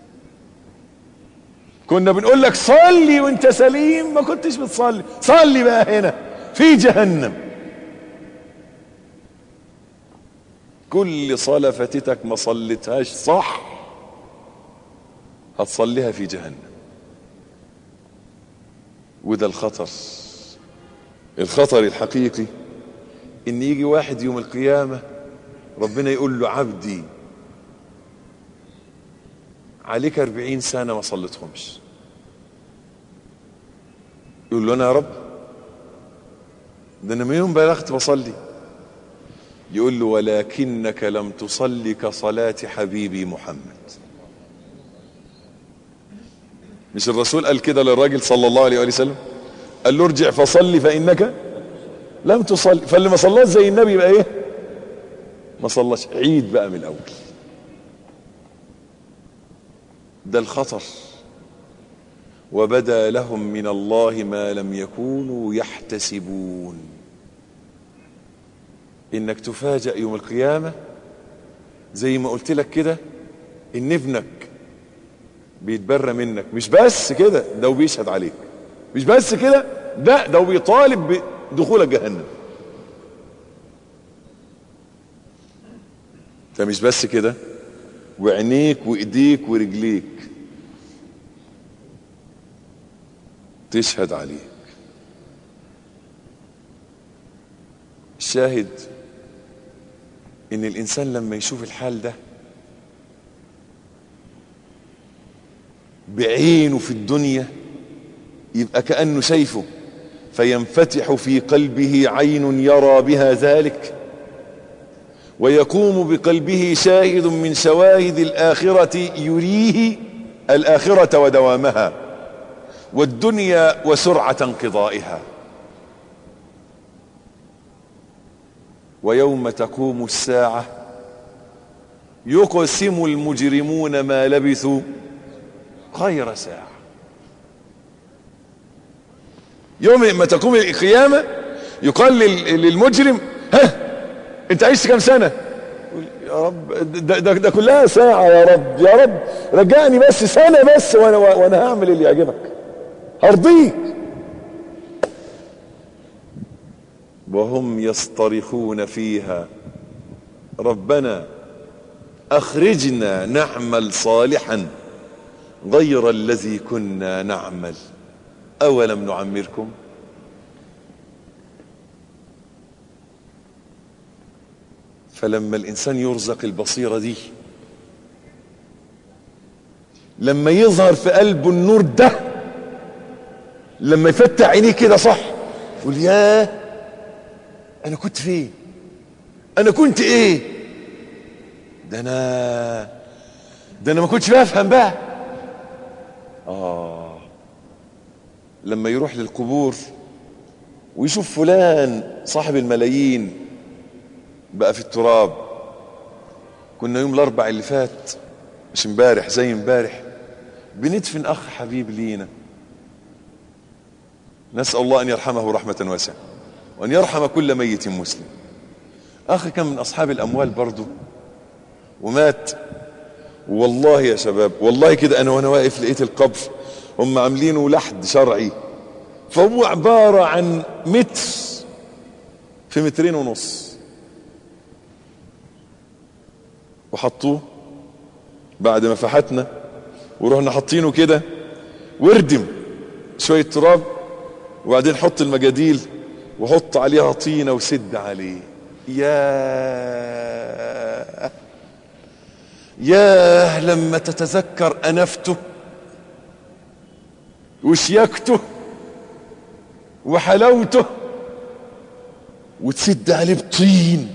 كنا بنقول لك صلي وانت سليم، ما كنتش بتصلي. صلي بقى هنا في جهنم. كل صلاة فاتتك ما صليتهاش صح هتصليها في جهنم. وده الخطر، الخطر الحقيقي، ان يجي واحد يوم القيامة ربنا يقول له عبدي عليك أربعين سنة ما صليتهمش. يقول له أنا يا رب ده أنا من يوم بلغت بصلي. يقول له ولكنك لم تصلي كصلاة حبيبي محمد. مش الرسول قال كده للراجل صلى الله عليه وسلم؟ قال له ارجع فصلي فإنك لم تصلي. فاللي ما صلاش زي النبي يبقى ايه؟ ما صلاش. عيد بقى من الأول. ده الخطر. وبدا لهم من الله ما لم يكونوا يحتسبون. انك تفاجأ يوم القيامة زي ما قلت لك كده ان ابنك بيتبرى منك. مش بس كده، ده وبيشهد عليك. مش بس كده، ده ده وبيطالب بدخولك جهنم. ده مش بس كده، وعينيك وايديك ورجليك تشهد عليك. الشاهد ان الانسان لما يشوف الحال ده بعينه في الدنيا يبقى كأنه شايفه، فينفتح في قلبه عين يرى بها ذلك، ويقوم بقلبه شاهد من شواهد الآخرة يريه الآخرة ودوامها والدنيا وسرعة انقضائها. ويوم تقوم الساعة يقسم المجرمون ما لبثوا غير ساعة. يوم ما تقوم القيامة يقال للمجرم: ها انت عشت كم سنة؟ يا رب ده, ده, ده كلها ساعة، يا رب يا رب رجعني بس سنة بس وانا, وأنا هعمل اللي يعجبك، هرضيك. وهم يصطرخون فيها: ربنا أخرجنا نعمل صالحا غير الذي كنا نعمل أولم نعمركم. فلما الإنسان يرزق البصيرة دي، لما يظهر في قلبه النور ده، لما يفتح عينيه كده صح يقول: ياه أنا كنت فين؟ أنا كنت إيه؟ ده أنا ده أنا ما كنتش بفهم بقى. آه لما يروح للقبور ويشوف فلان صاحب الملايين بقى في التراب. كنا يوم الاربع اللي فات، مش امبارح، زي امبارح، بندفن اخ حبيب لينا، نسأل الله ان يرحمه رحمة واسعة وان يرحم كل ميت مسلم. اخ كان من اصحاب الاموال برضو ومات. والله يا شباب، والله كده انا وانا واقف لقيت القبر هم عاملينه لحد شرعي، فهو عبارة عن متر في مترين ونص، وحطوه بعد ما فحتنا ورحنا حاطينه كده، وردم شوية تراب، وبعدين حط المجاديل وحط عليها طينة وسد عليه. يا يا لما تتذكر أنفته وشياكته وحلاوته وتسد عليه بطين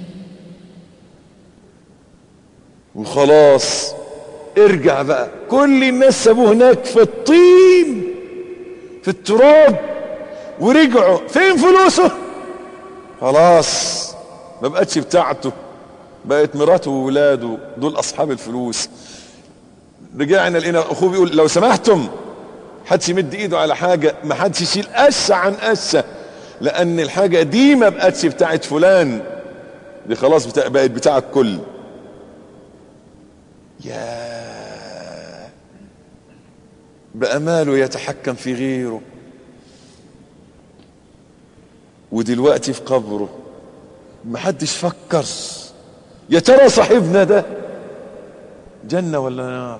وخلاص. ارجع بقى، كل الناس سابوه هناك في الطين في التراب ورجعوا. فين فلوسه؟ خلاص ما بقتش بتاعته، بقت مراته وولاده دول اصحاب الفلوس. رجعنا لقينا اخوه بيقول: لو سمحتم حدش يمد ايده على حاجه، ما حدش يشيل قشه عن قشه، لان الحاجه دي ما بقتش بتاعت فلان، دي خلاص بتاع بقت بتاع الكل. يا بقى ماله يتحكم في غيره، ودلوقتي في قبره محدش فكر يا ترى صاحبنا ده جنة ولا نار،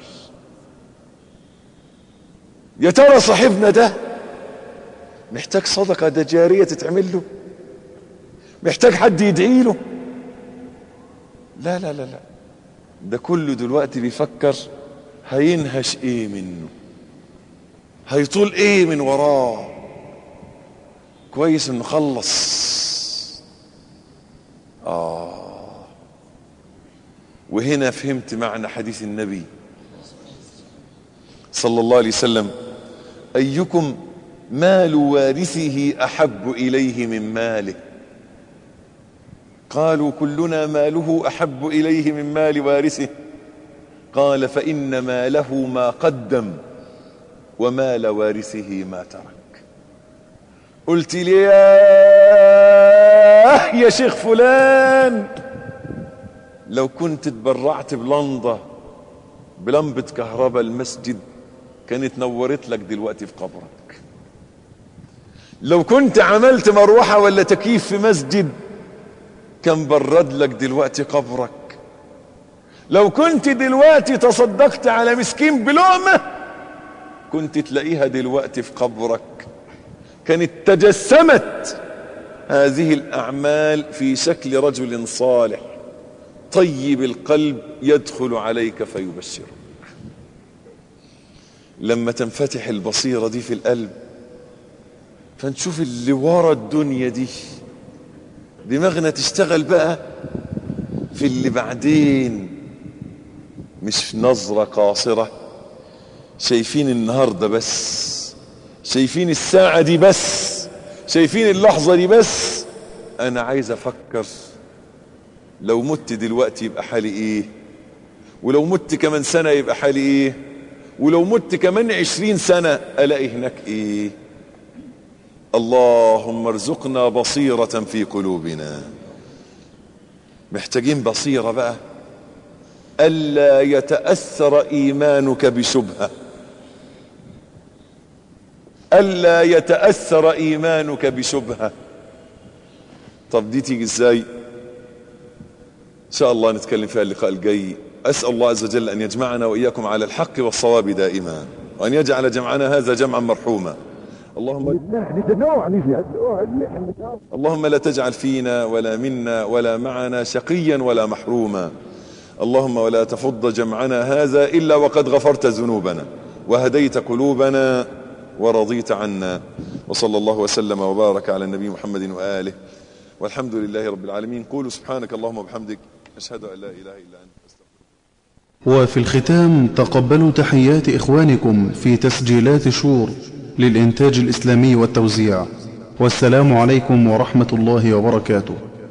يا ترى صاحبنا ده محتاج صدقة ده جارية تتعمل له، محتاج حد يدعي له. لا لا لا لا، ده كله دلوقتي بيفكر هينهش ايه منه، هيطول ايه من وراه، كويس انه خلص. آه وهنا فهمت معنى حديث النبي صلى الله عليه وسلم: أيكم مال وارثه أحب إليه من ماله؟ قالوا: كلنا ماله أحب إليه من مال وارثه. قال: فإن ماله ما قدم ومال وارثه ما ترك. قلت لي يا يا شيخ فلان، لو كنت تبرعت بلنضة بلمبة كهرباء المسجد كانت نورت لك دلوقتي في قبرك. لو كنت عملت مروحة ولا تكييف في مسجد كان برد لك دلوقتي قبرك. لو كنت دلوقتي تصدقت على مسكين بلقمة كنت تلاقيها دلوقتي في قبرك. كانت تجسمت هذه الأعمال في شكل رجل صالح طيب القلب يدخل عليك فيبشرك. لما تنفتح البصيرة دي في القلب فنشوف اللي ورا الدنيا دي، دماغنا تشتغل بقى في اللي بعدين، مش نظرة قاصرة شايفين النهاردة بس، شايفين الساعة دي بس، شايفين اللحظة دي بس. انا عايز افكر لو مت دلوقتي يبقى حالي ايه، ولو مت كمان سنة يبقى حالي ايه، ولو مت كمان عشرين سنة الاقي هناك ايه. اللهم ارزقنا بصيرة في قلوبنا. محتاجين بصيرة بقى ألا يتأثر إيمانك بشبهة، ألا يتأثر إيمانك بشبهة. طب دي تيجي ازاي؟ إن شاء الله نتكلم فيها اللقاء الجاي. أسأل الله عز وجل أن يجمعنا وإياكم على الحق والصواب دائما، وأن يجعل جمعنا هذا جمعا مرحوما. اللهم اللهم لا تجعل فينا ولا منا ولا معنا شقيا ولا محروما. اللهم ولا تفض جمعنا هذا إلا وقد غفرت ذنوبنا وهديت قلوبنا ورضيت عنا. وصلى الله وسلم وبارك على النبي محمد وآله، والحمد لله رب العالمين. قولوا سبحانك اللهم وبحمدك أشهد أن لا إله إلا أنت. وفي الختام تقبلوا تحيات إخوانكم في تسجيلات شور للإنتاج الإسلامي والتوزيع، والسلام عليكم ورحمة الله وبركاته.